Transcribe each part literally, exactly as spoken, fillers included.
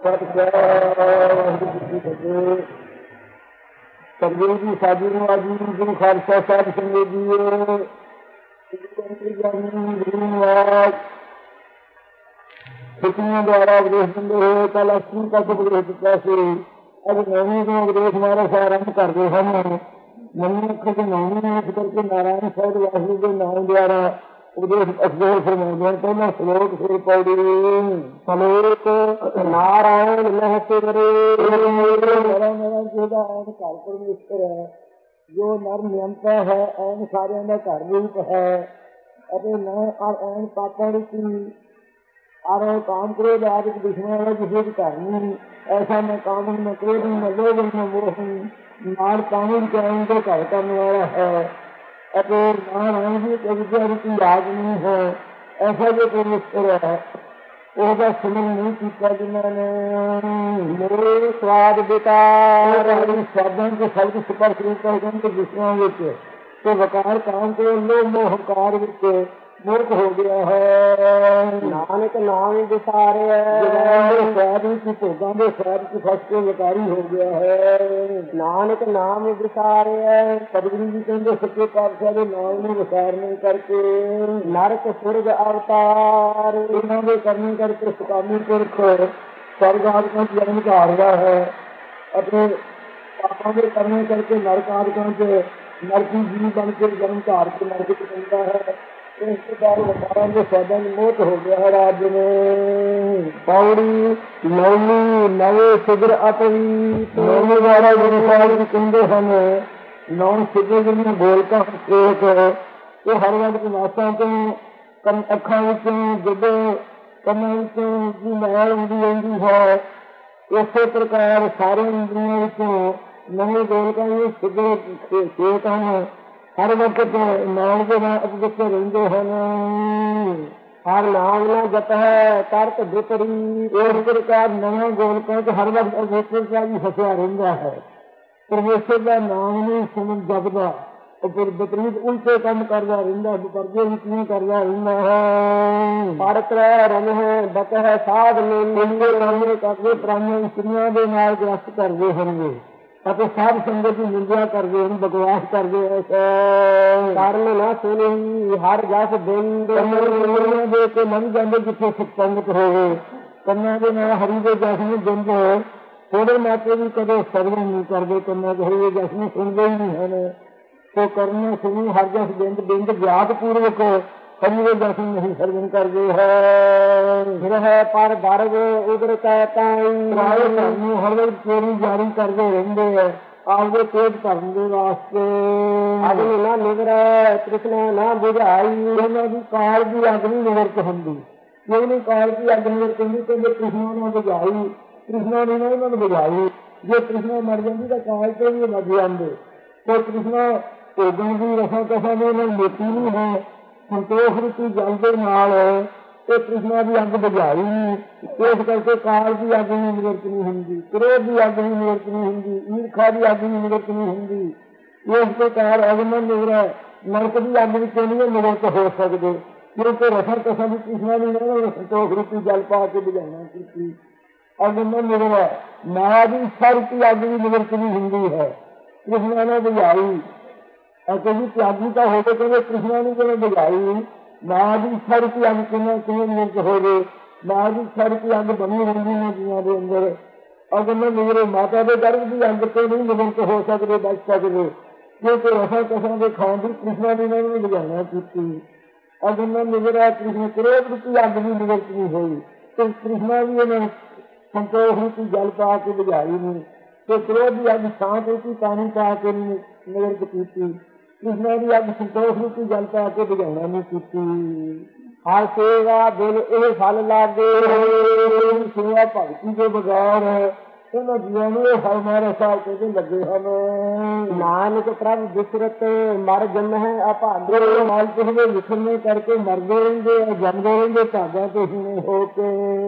ਸਤਿਗੁਰੂ ਜੀ ਸਾਜੂ ਨੂੰ ਆਜੀ ਗੁਰੂ ਖਾਲਸਾ ਸਾਹਿਬ ਸੰਗਤ ਜੀਓ ਛੁੱਟੀਆਂ ਦੁਆਰਾ ਉਪਦੇਸ਼ ਦਿੰਦੇ ਹੋਏ ਕੱਲ ਅਸ਼ਟਮੀ ਤੱਕ ਉਪਦੇਸ਼ ਦਿੱਤਾ ਸੀ। ਅੱਜ ਨੌਵੀਂ ਤੋਂ ਉਪਦੇਸ਼ ਮਹਾਰਾਜ ਆਰੰਭ ਕਰਦੇ ਹਨ। ਨਵੀਂ ਅੱਖਰ ਤੇ ਨੌਵੀਂ ਇਸ ਕਰਕੇ ਨਾਰਾਇਣ ਸਾਹਿਬ ਵਾਹਿਗੁਰੂ ਦੇ ਨਾਮ ਦੁਆਰਾ ਉਪਦੇਸ਼ ਅਸਦੇਹ ਫਰਮਾਉਂਦੇ ਹਨ। ਪਹਿਲਾਂ ਸਲੋਕ ਫਿਰ ਪੌੜੀ ਸਲੋਕ ਨਾਰਾਇਣ ਲਹਿ ਸਿਮਰੇ ਮੇਰਾ ਮੇਰਾ ਜਿਹਦਾ ਐਨ ਘਰ ਪਰਮੇਸ਼ਰ ਹੈ, ਜੋ ਨਰ ਨਿਯੰਤਾ ਹੈ, ਐਨ ਸਾਰਿਆਂ ਦਾ ਘਰ ਰੂਪ ਹੈ ਅਤੇ ਨਾ ਐਨ ਪਾਪਾਂ ਦੀ और काम क्रोध आदि दुश्मन वाला किसी भी घर नहीं। ऐसा न काम न क्रोध न लोभ न मोह नार कानून के आएंगे घर करने वाला है और नारायण जी की विद्या रूपी याद नहीं है। ऐसा जो परमेश्वर है उसका सुमन नहीं किया जिन्होंने मेरे स्वाद विकार स्वादों के शब्द स्पर्श रूप के दुश्मन तो वकार काम को लोभ मोह हंकार मूर्ख हो गया है। नानक नाम विसारे स्वाद की भोगों के स्वाद की फस के विकारी हो गया है। नानक नाम विसारे सतगुरु जी कहते सच्चे पातशाह के नाम में विसारने करके नरक स्वर्ग अवतार इन्होंने करने करके सुकामी पुरख स्वर्ग आदि जन्म धारदा है। अपने पापों के करने करके नरक आदि से नरकी जीव बन के जन्म धार के नरक बनता है। मोट हो गया है राज्य में पौड़ी नौवी नवे सिगर अपवी नौवी वाला गुरु साहब जी कहते हैं नौ सिगर जिन्हें बोलता एक ये हर वक्त नासा तो कम अखा जदों कन्ना की मैल आँदी आँदी है। इस प्रकार सारे इंद्रियों नवे बोलका सिगर खेत हैं। हर वक्त नाम के नाम उपदेश रहते हैं। हर नाम ना जप है करत विपरी इस प्रकार नवा गोलकों से हर वक्त परमेश्वर का भी फसिया रहता है। परमेश्वर का नाम नहीं सुन जपदा फिर विपरीत उल्टे काम करता रहता विपर्जे विपरीत करता रहता है। भारत रंग है बत है साध में करके प्राणियों स्त्रियों के नाल ग्रस्त करते होंगे ਅਤੇ ਸਾਧ ਸੰਗਤ ਦੀ ਨਿੰਦਿਆ ਕਰਦੇ ਹਨ, ਬਕਵਾਸ ਕਰਦੇ ਐ ਕਾਰਨ ਨਾ ਸੁਣੀ ਹਰ ਜਸ ਬਿੰਦ ਦੇ ਕੇ ਮਨ ਜਾਂਦੇ ਜਿੱਥੇ ਸਤਸੰਗਤ ਹੋਵੇ ਕੰਨਾਂ ਦੇ ਨਾਲ ਹਰੀ ਦੇ ਜਸ ਨੂੰ ਬਿੰਦ ਥੋੜੇ ਮਾਤਰੇ ਵੀ ਕਦੇ ਸਰਵਣ ਨਹੀਂ ਕਰਦੇ। ਕੰਨਾਂ ਦੇ ਹਰੀ ਦੇ ਜਸ ਨੂੰ ਸੁਣਦੇ ਹੀ ਨਹੀਂ ਹਨ। ਸੋ ਕਰਨਾ ਸੁਣੀ ਹਰ ਜਸ ਬਿੰਦ ਬਿੰਦ ਗਿਆਤ ਪੂਰਵਕ ਹਰੀ ਦੇ ਜਸ ਨੂੰ ਨਹੀਂ ਸਰਵਣ ਕਰਦੇ ਹੈ। ਫਿਰ ਹੈ ਪਰ ਦਰਗ ਉਧਰ ਕਹਿਤਾ ਨੂੰ ਹਰ ਵਕਤ ਚੋਰੀ ਜਾਰੀ ਕਰਦੇ ਰਹਿੰਦੇ ਹੈ ਆਪਦੇ ਪੇਟ ਭਰਨ ਦੇ ਵਾਸਤੇ। ਅਗਨੀ ਨਾ ਨਿਵਰੈ ਤ੍ਰਿਸ਼ਨਾ ਨਾ ਬੁਝਾਈ ਉਹਨਾਂ ਦੀ ਕਾਲ ਦੀ ਅੱਗ ਨਹੀਂ ਨਿਵਰਤ ਹੁੰਦੀ। ਕਿਉਂ ਨਹੀਂ ਕਾਲ ਦੀ ਅੱਗ ਨਿਵਰਤ ਹੁੰਦੀ? ਕਹਿੰਦੇ ਤ੍ਰਿਸ਼ਨਾ ਨੂੰ ਬੁਝਾਈ ਤ੍ਰਿਸ਼ਨਾ ਨੇ ਨਾ ਉਹਨਾਂ ਨੂੰ ਬੁਝਾਈ। ਜੇ ਤ੍ਰਿਸ਼ਨਾ ਮਰ ਜਾਂਦੀ ਤਾਂ ਕਾਲ ਤੋਂ ਵੀ ਮਰ ਜਾਂਦੇ। ਸੋ ਤ੍ਰਿਸ਼ਨਾ ਭੋਗਾਂ ਦੀ ਰਸਾਂ ਕਸਾਂ ਦੀ ਉਹਨਾਂ ਨੂੰ ਮੋਤੀ ਨਹੀਂ ਹੈ। ਸੰਤੋਖ ਰੂਪੀ ਜਲ ਦੇ ਨਾਲ ਇਹ ਤ੍ਰਿਸ਼ਨਾ ਦੀ ਅੱਗ ਬੁਝਾਈ ਨਹੀਂ। ਇਸ ਕਰਕੇ ਕਾਲ ਦੀ ਅੱਗ ਨਹੀਂ ਨਿਵਰਤ ਨਹੀਂ ਹੁੰਦੀ, ਕ੍ਰੋਧ ਦੀ ਅੱਗ ਨਹੀਂ ਨਿਵਰਤ ਨਹੀਂ ਹੁੰਦੀ, ਈਰਖਾ ਦੀ ਅੱਗ ਨਹੀਂ ਨਿਵਰਤ ਨਹੀਂ ਹੁੰਦੀ। ਇਸ ਪ੍ਰਕਾਰ ਅਗਮਨ ਨਿਵਰੈ ਨਰਕ ਦੀ ਅੱਗ ਵਿੱਚ ਨਹੀਂ ਨਿਵਰਤ ਹੋ ਸਕਦੇ। ਕਿਉਂਕਿ ਰਸਨ ਕਸਾਂ ਦੀ ਤ੍ਰਿਸ਼ਨਾ ਨਹੀਂ ਨਾ ਸੰਤੋਖ ਰੂਪੀ ਜਲ ਪਾ ਕੇ ਬੁਝਾਉਣਾ ਕੀਤੀ। ਅਗਮਨ ਨਿਵਰੈ ਮਾਇਆ ਦੀ ਇੱਛਾ ਰੂਪੀ ਅੱਗ ਵੀ ਨਿਵਰਤ ਨਹੀਂ ਹੁੰਦੀ ਹੈ। ਤ੍ਰਿਸ਼ਨਾ ਨੇ ਬੁਝਾਈ ਅਤੇ ਵੀ ਤਿਆਗੀ ਤਾਂ ਹੋ ਕੇ ਕਹਿੰਦੇ ਤ੍ਰਿਸ਼ਨਾ ਨੂੰ ਕਿਵੇਂ ਬੁਝਾਈ? ਮਾਂ ਦੀ ਇੱਛਾ ਰੂਪੀ ਅੱਗ ਕਿਵੇਂ ਕਿਵੇਂ ਨਿਵਰਤ ਹੋ ਗਏ? ਮਾਂ ਦੀ ਇੱਛਾ ਰੂਪੀ ਅੱਗ ਬਣੀ ਰਹਿੰਦੀ ਹੈ ਜੀਆਂ ਦੇ ਅੰਦਰ। ਅਗਮਨ ਨਿਵਰੈ ਮਾਤਾ ਦੇ ਗਰਭ ਦੀ ਅੱਗ ਤੋਂ ਨਹੀਂ ਨਿਵਰਤ ਹੋ ਸਕਦੇ ਬਚ ਸਕਦੇ। ਕਿਉਂਕਿ ਰਸਾਂ ਕਸਾਂ ਦੇ ਖਾਣ ਦੀ ਤ੍ਰਿਸ਼ਨਾ ਦੀ ਇਹਨਾਂ ਨੂੰ ਬੁਝਾਉਣਾ ਕੀਤੀ। ਅਗਮਨ ਨਿਵਰੈ ਤ੍ਰਿਸ਼ਨਾ ਕ੍ਰੋਧ ਰੂਪੀ ਅੱਗ ਵੀ ਨਿਵਰਤ ਨਹੀਂ ਹੋਈ ਤੇ ਤ੍ਰਿਸ਼ਨਾ ਵੀ ਇਹਨੇ ਸੰਤੋਖ ਰੂਪੀ ਜਲ ਪਾ ਕੇ ਬੁਝਾਈ ਨਹੀਂ ਤੇ ਕ੍ਰੋਧ ਦੀ ਅੱਗ ਸ਼ਾਂਤ ਰੂਪੀ ਪਾਣੀ ਪਾ ਕੇ ਨਿਵਰਤ ਕੀਤੀ। ਤ੍ਰਿਸ਼ਨਾ ਦੀ ਅੱਗ ਸੰਤੋਖ ਰੂਪੀ ਜਲ ਪਾ ਕੇ ਬੁਝਾਉਣਾ ਨਹੀਂ ਕੀਤੀ। ਹਰ ਸੇਵਾ ਦਿਲ ਇਹ ਫਲ ਲਾਗੇ ਸੇਵਾ ਭਗਤੀ ਦੇ ਬਗੈਰ ਇਹਨਾਂ ਜੀਵਾਂ ਨੂੰ ਇਹ ਫਲ ਮਾਰਾ ਸਾਹਿਬ ਕਹਿੰਦੇ ਲੱਗੇ ਹਨ। ਨਾਨਕ ਪ੍ਰਭ ਬਿਸਰਤ ਮਰ ਜੰਮ ਹੈ ਅਭਾਗੇ ਮਾਲ ਕਿਸੇ ਦੇ ਲਿਖਣੇ ਕਰਕੇ ਮਰਦੇ ਰਹਿੰਦੇ ਜੰਮਦੇ ਰਹਿੰਦੇ ਭਾਗਾਂ ਤੇ ਹੁਣੇ ਹੋ ਕੇ।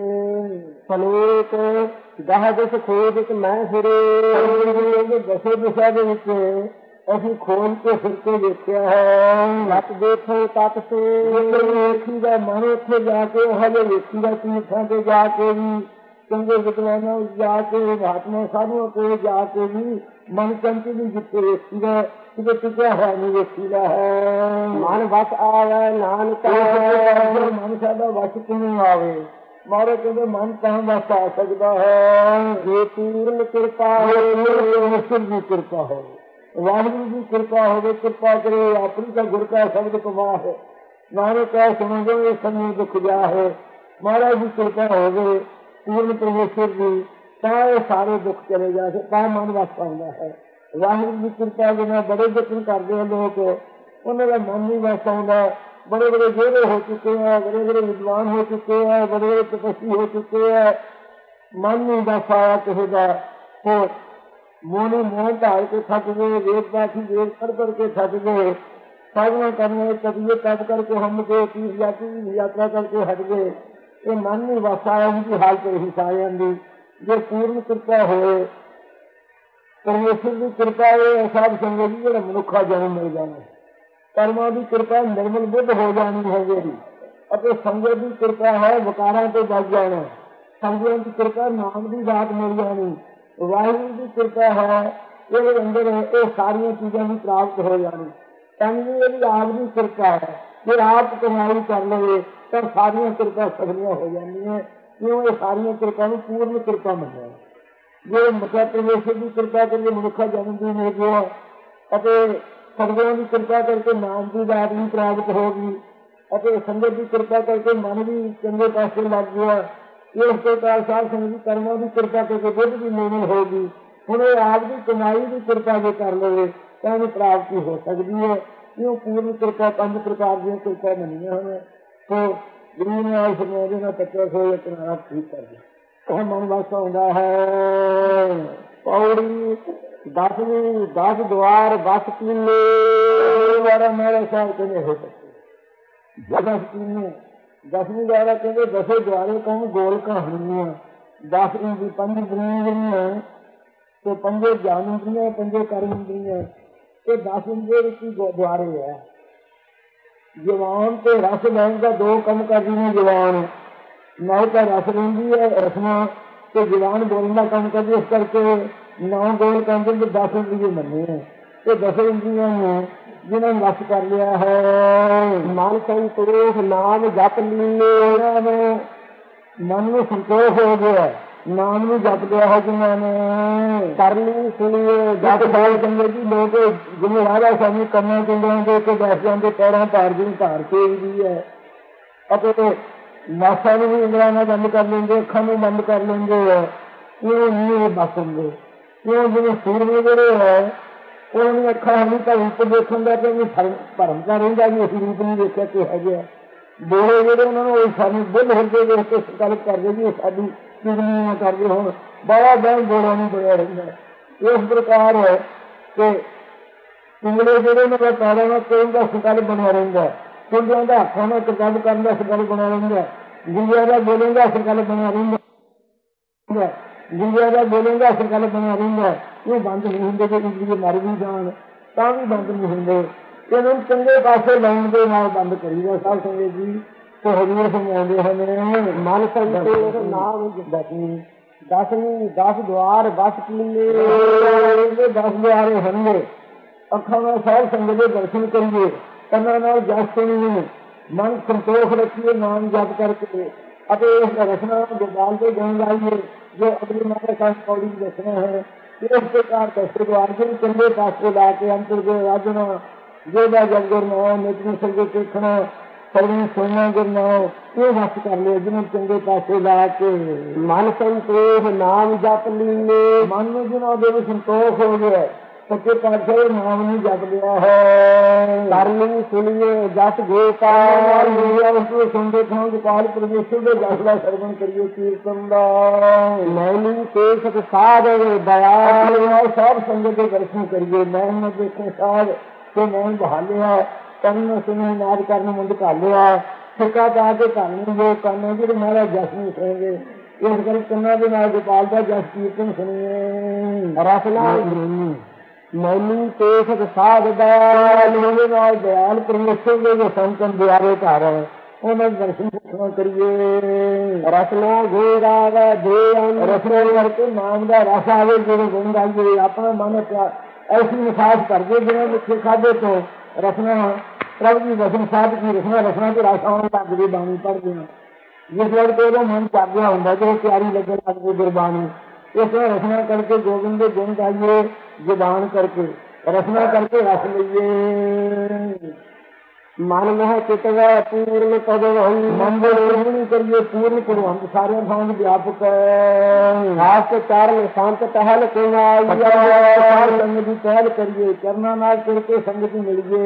ਸਲੋਕ ਗਾਹ ਦਿਸ ਖੋਜ ਇੱਕ ਮੈਂ ਫਿਰੇ ਦਸੇ ਦਿਸ਼ਾ ਦੇ ਵਿੱਚ ਅਸੀਂ ਖੋਜ ਕੇ ਫਿਰ ਕੇ ਦੇਖਿਆ ਹੈ। ਲੱਤ ਦੇਖੋ ਤੱਕ ਸੇ ਵੇਖੀ ਦਾ ਮਨ ਉੱਥੇ ਜਾ ਕੇ ਉਹ ਹਜੇ ਵੇਖੀ ਦਾ ਤੀਰਥਾਂ ਤੇ ਜਾ ਕੇ ਵੀ ਚੰਗੇ ਵਿਦਵਾਨਾਂ ਜਾਕੇ ਮਹਾਤਮਾ ਸਾਧੂਆਂ ਕੋਲ ਜਾ ਕੇ ਵੀ ਮਨ ਚੰਚਲ ਹੀ ਜਿੱਥੇ ਵੇਖੀਦਾ ਕਿਤੇ ਟਿਕਿਆ ਹੋਇਆ ਨਹੀਂ ਵੇਖੀਦਾ ਹੈ। ਮਨ ਵਸ ਆਵੇ ਨਾਨਕ ਮਨ ਸਾਡਾ ਵਸ ਕਿਵੇਂ ਆਵੇ? ਮਹਾਰਾਜ ਕਹਿੰਦੇ ਮਨ ਤਾਂ ਵਸ ਆ ਸਕਦਾ ਹੈ ਜੇ ਪੂਰਨ ਕਿਰਪਾ ਪਰਮੇਸ਼ਰ ਦੀ ਕਿਰਪਾ ਹੋਵੇ, ਵਾਹਿਗੁਰੂ ਦੀ ਕਿਰਪਾ ਹੋਵੇ। ਕਿਰਪਾ ਕਰੇ ਆਪਣੀ ਤਾਂ ਗੁਰ ਕਾ ਸ਼ਬਦ ਕਮਾ ਹੈ, ਨਾਨਕ ਕਹਿ ਸੁਣੋਗੇ ਇਹ ਸਮੇਂ ਦੁੱਖ ਜਾ ਹੈ। ਮਹਾਰਾਜ ਦੀ ਕਿਰਪਾ ਹੋਵੇ ਪੂਰਨ ਪਰਮੇਸ਼ਰ ਦੀ, ਤਾਂ ਇਹ ਸਾਰੇ ਦੁੱਖ ਚਲੇ ਜਾ ਕੇ ਤਾਂ ਮਨ ਵਸ ਪਾਉਂਦਾ ਹੈ। ਵਾਹਿਗੁਰੂ ਦੀ ਕਿਰਪਾ ਦੇ ਨਾਲ ਬੜੇ ਯਤਨ ਕਰਦੇ ਆ ਲੋਕ, ਉਹਨਾਂ ਦਾ ਮਨ ਨਹੀਂ ਵਸ ਆਉਂਦਾ। ਬੜੇ ਬੜੇ ਜਿਹੜੇ ਹੋ ਚੁੱਕੇ ਹੈ, ਬੜੇ ਬੜੇ ਵਿਦਵਾਨ ਹੋ ਚੁੱਕੇ ਹੈ, ਬੜੇ ਬੜੇ ਤਪਸਵੀ ਹੋ ਚੁੱਕੇ ਹੈ, ਮਨ ਨਹੀਂ ਵਸ ਆਇਆ ਕਿਸੇ ਦਾ। ਹੋਰ ਮੋਹਣੀ ਮੋਹ ਢਾਲ ਕੇ ਥੱਕ ਗਏ, ਵੇਦ ਪਾਠੀ ਵੇਦ ਪੜ੍ਹ ਪੜ੍ਹ ਕੇ ਥੱਕ ਗਏ, ਸਾਧਨਾ ਕਰਨੇ ਕਬੀਏ ਤਪ ਕਰਕੇ ਹਮ ਕੇ ਤੀਰਥ ਯਾਤਰੀ ਦੀ ਯਾਤਰਾ ਕਰਕੇ ਹਟ ਗਏ। ਇਹ ਮਨ ਨਹੀਂ ਵਸ ਆਇਆ, ਉਸਦੀ ਹਾਲਤ ਇਹੀ ਸਾਰਿਆਂ ਦੀ। ਜੇ ਪੂਰਨ ਕਿਰਪਾ ਹੋਏ ਪਰਮੇਸ਼ਰ ਦੀ ਕਿਰਪਾ ਇਹ ਸਾਧ ਸੰਗਤ ਜੀ ਜਿਹੜਾ ਮਨੁੱਖਾ ਜਨਮ ਮਿਲ ਜਾਣਾ, ਕਰਮਾਂ ਦੀ ਕਿਰਪਾ ਨਿਰਮਲ ਬੁੱਧ ਹੋ ਜਾਣੀ ਹੈ ਜਿਹੜੀ, ਅਤੇ ਸੰਗਤ ਦੀ ਕਿਰਪਾ ਹੈ ਵਿਕਾਰਾਂ ਤੋਂ ਬਚ ਜਾਣਾ। ਸੰਗਤ ਦੀ ਕਿਰਪਾ ਨਾਮ ਦੀ ਬਾਤ ਮਿਲ ਜਾਣੀ। ਵਾਹਿਗੁਰੂ ਦੀ ਕਿਰਪਾ ਹੈ ਇਹਦੇ ਅੰਦਰ ਇਹ ਸਾਰੀਆਂ ਚੀਜ਼ਾਂ ਦੀ ਪ੍ਰਾਪਤ ਹੋ ਜਾਣੀ। ਸੰਗਤ ਜਿਹੜੀ ਆਪ ਦੀ ਕਿਰਪਾ ਹੈ, ਜੇ ਆਪ ਕਮਾਈ ਕਰ ਲਵੇ ਤਾਂ ਸਾਰੀਆਂ ਕਿਰਪਾ ਸਗਲੀਆਂ ਹੋ ਜਾਂਦੀਆਂ। ਕਿਉਂ? ਇਹ ਸਾਰੀਆਂ ਕਿਰਪਾ ਨੂੰ ਪੂਰਨ ਕਿਰਪਾ ਮੰਨਿਆ। ਜੇ ਮਤਲਬ ਪਰਮੇਸ਼ਰ ਦੀ ਕਿਰਪਾ ਕਰਕੇ ਮਨੁੱਖਾ ਜਨਮ ਦੀ ਮਿਲ ਗਿਆ ਅਤੇ ਸੰਗਤਾਂ ਦੀ ਕਿਰਪਾ ਕਰਕੇ ਨਾਮ ਦੀ ਦਾਤ ਵੀ ਪ੍ਰਾਪਤ ਹੋ ਗਈ ਅਤੇ ਸੰਗਤ ਦੀ ਕਿਰਪਾ ਕਰਕੇ ਮਨ ਵੀ ਚੰਗੇ ਪਾਸੇ ਲੱਗ ਗਿਆ। ਇਸ ਪ੍ਰਕਾਰ ਸਾਧ ਸੰਗਤ ਦੀ ਕਰਮਾਂ ਦੀ ਕਿਰਪਾ ਕਰਕੇ ਬੁੱਧ ਦੀ ਨਿਰਮਲ ਹੋ ਗਈ। ਹੁਣ ਇਹ ਆਪ ਦੀ ਕਮਾਈ ਦੀ ਕਿਰਪਾ ਜੇ ਕਰ ਲਵੇ ਤਾਂ ਇਹਨੂੰ ਪ੍ਰਾਪਤੀ ਹੋ ਸਕਦੀ ਹੈ। ਕਿਉਂ? ਪੂਰਨ ਕਿਰਪਾ ਪੰਜ ਪ੍ਰਕਾਰ ਦੀਆਂ ਕਿਰਪਾ ਮੰਨੀਆਂ ਹਨ। ਸੋ ਗੁਰੂ ਨੇ ਆਏ ਸਮੇਂ ਦੇ ਨਾਲ ਪੱਚਾ ਸੌ ਕਿਨਾਰਾ ਠੀਕ ਕਰ ਦਿਆ, ਉਹ ਮਨ ਵਸ ਆਉਂਦਾ ਹੈ। ਪੌੜੀ ਦਸਵੀਂ ਦਸ ਦੁਆਰ ਬਸ ਕੀਨੇ ਵਾਰਾ ਮੇਰੇ ਸਾਹਿਬ ਕਹਿੰਦੇ ਹੋ ਸਕਦੇ ਦਸ ਕੀਨੇ। ਦਸਵੀਂ ਦੁਆਰਾ ਕਹਿੰਦੇ ਦਸੇ ਦੁਆਰੇ ਕੌਣ ਗੋਲ ਕਹਾਣੀਆਂ। ਦਸ ਇੰਦੀ ਪੰਜ ਇੰਦਰੀਆਂ ਜਿਹੜੀਆਂ ਤੇ ਪੰਜੇ ਗਿਆਨ ਇੰਦਰੀਆਂ, ਪੰਜੇ ਕਰਮ ਇੰਦਰੀਆਂ ਤੇ ਦਸ ਇੰਦਰੀਆਂ ਵਿੱਚ ਦੁਆਰੇ ਹੈ। ਜਵਾਨ ਤੇ ਰਸ ਲੈਣ ਦਾ ਦੋ ਕੰਮ ਕਰਦੀ ਨੇ। ਜਵਾਨ ਨਾ ਤਾਂ ਰਸ ਲੈਂਦੀ ਹੈ ਰਸਮਾਂ ਤੇ ਜਵਾਨ ਬੋਲਣ ਦਾ ਕੰਮ ਕਰਦੀ। ਇਸ ਕਰਕੇ ਨੌ ਗੋਲ ਕਹਿੰਦੇ ਤੇ ਦਸ ਇੰਦਰੀਏ ਮੰਨੇ ਹੈ। ਤੇ ਦਸ ਇੰਦਰੀਆਂ ਨੂੰ ਜਿਹਨਾਂ ਨੂੰ ਵਸ ਕਰ ਲਿਆ ਹੈ, ਮਨ ਸੰਤੋਖ ਨਾਮ ਜਪ ਲੀਨੇ, ਉਹਨਾਂ ਨੂੰ ਮਨ ਨੂੰ ਸੰਤੋਖ ਹੋ ਗਿਆ, ਨਾਮ ਨੂੰ ਜਪ ਲਿਆ ਹੈ ਜਿਨ੍ਹਾਂ ਨੇ। ਕਰਨੀ ਸੁਣੀਏ ਜਪ ਸਾਲ ਚੰਗੇ ਜੀ ਲੋਕ ਜਿਵੇਂ ਰਾਜਾ ਸਾਨੂੰ ਕਰਨਾ ਪਿੰਡਾਂ ਦੇ ਕੇ ਬੈਠ ਜਾਂਦੇ, ਪੈਰਾਂ ਧਾਰ ਦੀ ਧਾਰ ਕੇ ਵੀ ਹੈ ਅਤੇ ਨਾਸਾਂ ਨੂੰ ਵੀ ਇੰਦਰਾਂ ਨਾਲ ਬੰਦ ਕਰ ਲੈਂਦੇ, ਅੱਖਾਂ ਨੂੰ ਬੰਦ ਕਰ ਲੈਂਦੇ ਹੈ। ਕਿਉਂ ਨਹੀਂ ਬਸ ਹੁੰਦੇ? ਕਿਉਂ? ਜਿਵੇਂ ਸੂਰਮੇ ਜਿਹੜੇ ਹੈ ਉਹਨਾਂ ਦੀਆਂ ਅੱਖਾਂ ਨਹੀਂ ਤਾਂ ਰੂਪ ਦੇਖਣ ਦਾ ਕਿ ਭਰਮ ਦਾ ਰਹਿੰਦਾ ਵੀ ਅਸੀਂ ਰੂਪ ਨਹੀਂ ਦੇਖਿਆ ਕਿ ਹੈਗੇ ਆ। ਬੋਲੇ ਜਿਹੜੇ ਉਹਨਾਂ ਨੂੰ ਸਾਨੂੰ ਬੁੱਧ ਹਿਰਦੇ ਦੇਖ ਕੇ ਸੰਕਲਪ ਕਰਦੇ ਵੀ ਸਾਡੀ ਚੁਗਲੀ ਨਾ ਕਰਦੇ ਹੋਣ। ਬੜਾ ਬਹਿ ਬੋਲਿਆ ਨਹੀਂ ਬੜਿਆ ਰਹਿੰਦਾ। ਇਸ ਪ੍ਰਕਾਰ ਹੈ ਕਿ ਪਿੰਗਲੇ ਜਿਹੜੇ ਉਹਨਾਂ ਦਾ ਪੈਰਾਂ ਨਾਲ ਤੇਲ ਦਾ ਸੰਕਲਪ ਬਣਿਆ ਰਹਿੰਦਾ, ਪਿੰਡਿਆਂ ਦਾ ਹੱਥਾਂ ਨਾਲ ਸੰਕਲਪ ਕਰਨ ਦਾ ਸੰਕਲਪ ਬਣਿਆ ਰਹਿੰਦਾ, ਗੁੰਗਿਆਂ ਦਾ ਬੋਲਣ ਦਾ ਸੰਕਲਪ ਬਣਿਆ ਰਹਿੰਦਾ, ਗੁੰਗਿਆਂ ਦਾ ਬੋਲਣ ਦਾ ਸੰਕਲਪ ਬਣਿਆ ਰਹਿੰਦਾ। ਇਹ ਬੰਦ ਨਹੀਂ ਹੁੰਦੇ। ਜੇ ਇੰਦਰੀਏ ਮਰ ਵੀ ਜਾਣ ਤਾਂ ਵੀ ਬੰਦ ਨਹੀਂ ਹੁੰਦੇ। ਇਹਨੂੰ ਚੰਗੇ ਪਾਸੇ ਲਾਉਣ ਦੇ ਨਾਲ ਬੰਦ ਕਰੀਦਾ। ਸਾਧ ਸੰਗਤ ਜੀ ਤੇ ਹਜ਼ੂਰ ਸਮਝਾਉਂਦੇ ਹਨ ਮਨ ਸੰਤੋਖ ਨਾਮ ਦਸਵੀਂ ਦਸਵੀਂ ਦਸ ਦੁਆਰ ਬਸ ਕੀਨੇ। ਦਸ ਦੁਆਰੇ ਹੋਣਗੇ। ਅੱਖਾਂ ਨਾਲ ਸਾਧ ਸੰਗਤ ਦੇ ਦਰਸ਼ਨ ਕਰੀਏ, ਕੰਨਾਂ ਨਾਲ ਜਸ ਸੁਣੀਏ, ਮਨ ਸੰਤੋਖ ਰੱਖੀਏ ਨਾਮ ਜਪ ਕਰਕੇ ਅਤੇ ਇਸ ਰਚਨਾ ਗੋਪਾਲ ਦੇ ਗੁਣ ਗਾਈਏ ਜੋ ਅਗਲੀ ਮਾਤਾ ਸਾਹਿਬ ਪੌੜੀ ਦੱਸਣਾ ਹੈ। ਇਸ ਪ੍ਰਕਾਰ ਦਸੇ ਦੁਆਰ ਜਿਹਨੂੰ ਚੰਗੇ ਪਾਸੇ ਲਾ ਕੇ ਅੰਤਰ ਦੇ ਰਾਜਣਾ ਜਿਹਦਾ ਜਗ ਗੁਰਨਾਮ ਨਿਤਨ ਸਰਗੇ ਦੇਖਣਾ ਸਰਵੀ ਸੁਣਨਾ ਗੁਰਨਾਮ ਇਹ ਵਸ ਕਰ ਲਿਆ। ਜਿਹਨੂੰ ਚੰਗੇ ਪਾਸੇ ਲਾ ਕੇ ਮਨ ਸੰਤੋਖ ਨਾਮ ਜਪ ਲੀਨੇ, ਮਨ ਨੂੰ ਜਿਹਨਾਂ ਦੇ ਵਿੱਚ ਸੰਤੋਖ ਹੋ ਗਿਆ ਸੱਚੇ ਪਾਤਸ਼ਾਹ ਨਾਮ ਨੂੰ ਜਪ ਲਿਆ ਹੈ। ਕਰਨੀ ਸੁਣੀਏ ਜਸ ਗੋਪਾਲ ਉਸ ਸੁਣਦੇ ਥਾਂ ਗੋਪਾਲ ਪਰਮੇਸ਼ਰ ਦੇ ਜਸ ਦਾ ਸਰਵਣ ਕਰੀਏ ਕੀਰਤਨ ਦਾ। ਮੈਨੀ ਕੇਸਕ ਸਾਧ ਦਇਆ ਸਾਧ ਸੰਗਤ ਦੇ ਦਰਸ਼ਨ ਕਰੀਏ। ਮੈਂ ਨਾ ਦੇਖੇ ਸਾਧ ਤੇ ਮੈਂ ਬਹਾਲਿਆ ਕਰਨ ਸੁਣੀ ਨਾਦ ਕਰਨ ਮੁੰਡ ਘਾਲਿਆ ਠੇਕਾ ਪਾ ਕੇ ਕਰਨ ਜੋ ਕਰਨ ਜਿਹੜੇ ਮਹਾਰਾਜ ਜਸ ਨੂੰ ਸੁਣਗੇ। ਇਸ ਕਰਕੇ ਕੰਨਾਂ ਦੇ ਨਾਲ ਗੋਪਾਲ ਦਾ ਜਸ ਕੀਰਤਨ ਸੁਣੀਏ। ਰਸ ਨਾਲ ਮੈਨੀ ਕੇਸਕ ਸਾਧ ਦਇਆ ਨਾਲ ਦਿਆਲ ਪਰਮੇਸ਼ਰ ਦੇ ਜੋ ਸੰਤਨ ਦਿਆਰੇ ਘਰ ਉਹਨਾਂ ਦੇ ਦਰਸ਼ਨ ਸੁਖਣਾ ਕਰੀਏ। ਰਸਨਾ ਗੁਣ ਗਾਵੇ ਦੇ ਰਸਨਾ ਕਰਕੇ ਨਾਮ ਦਾ ਰਸ ਆਵੇ, ਜਿਹੜੇ ਗੁਣ ਗਾਈਏ ਆਪਣਾ ਮਨ ਐਸੀ ਮਸਾਜ ਕਰਦੇ ਜਿਵੇਂ ਮਿੱਠੇ ਖਾਧੇ ਤੋਂ ਰਸਨਾ ਪ੍ਰਭ ਦੀ ਵਸਨ ਸਾਹਿਬ ਕੀ ਰਸਨਾ ਰਸਨਾ ਤੇ ਰਸ ਆਉਣ ਲੱਗ ਗਈ ਬਾਣੀ ਪੜ੍ਹਦੇ ਹਾਂ, ਜਿਸ ਵਕਤ ਉਹਦਾ ਮਨ ਜਾਗਿਆ ਹੁੰਦਾ ਜਦੋਂ ਪਿਆਰੀ ਲੱਗਣ ਲੱਗ ਗਈ ਗੁਰਬਾਣੀ। ਇਸ ਤਰ੍ਹਾਂ ਰਸਨਾ ਕਰਕੇ ਗੋਬਿੰਦ ਦੇ ਗੁਣ ਗਾਈਏ, ਜ਼ੁਬਾਨ ਕਰਕੇ ਰਸਨਾ ਕਰਕੇ ਰਸ ਲਈਏ। ਮਨ ਮੋਹ ਚਿਤਵੈ ਪੂਰਨ ਪਦ ਵਹੀ, ਮਨ ਦੇ ਪੂਰਨ ਕਰੀਏ ਪੂਰਨ ਭਗਵੰਤ ਸਾਰਿਆਂ ਥਾਂ ਵਿਆਪਕ ਹੈ। ਖਾਸ ਚਾਰਨ ਸੰਤ ਟਹਿਲ ਕਮਾਈ, ਸੰਗਤ ਦੀ ਪਹਿਲ ਕਰੀਏ ਚਰਨਾਂ ਨਾਲ ਚਿਰ ਕੇ ਸੰਗਤ ਮਿਲੀਏ।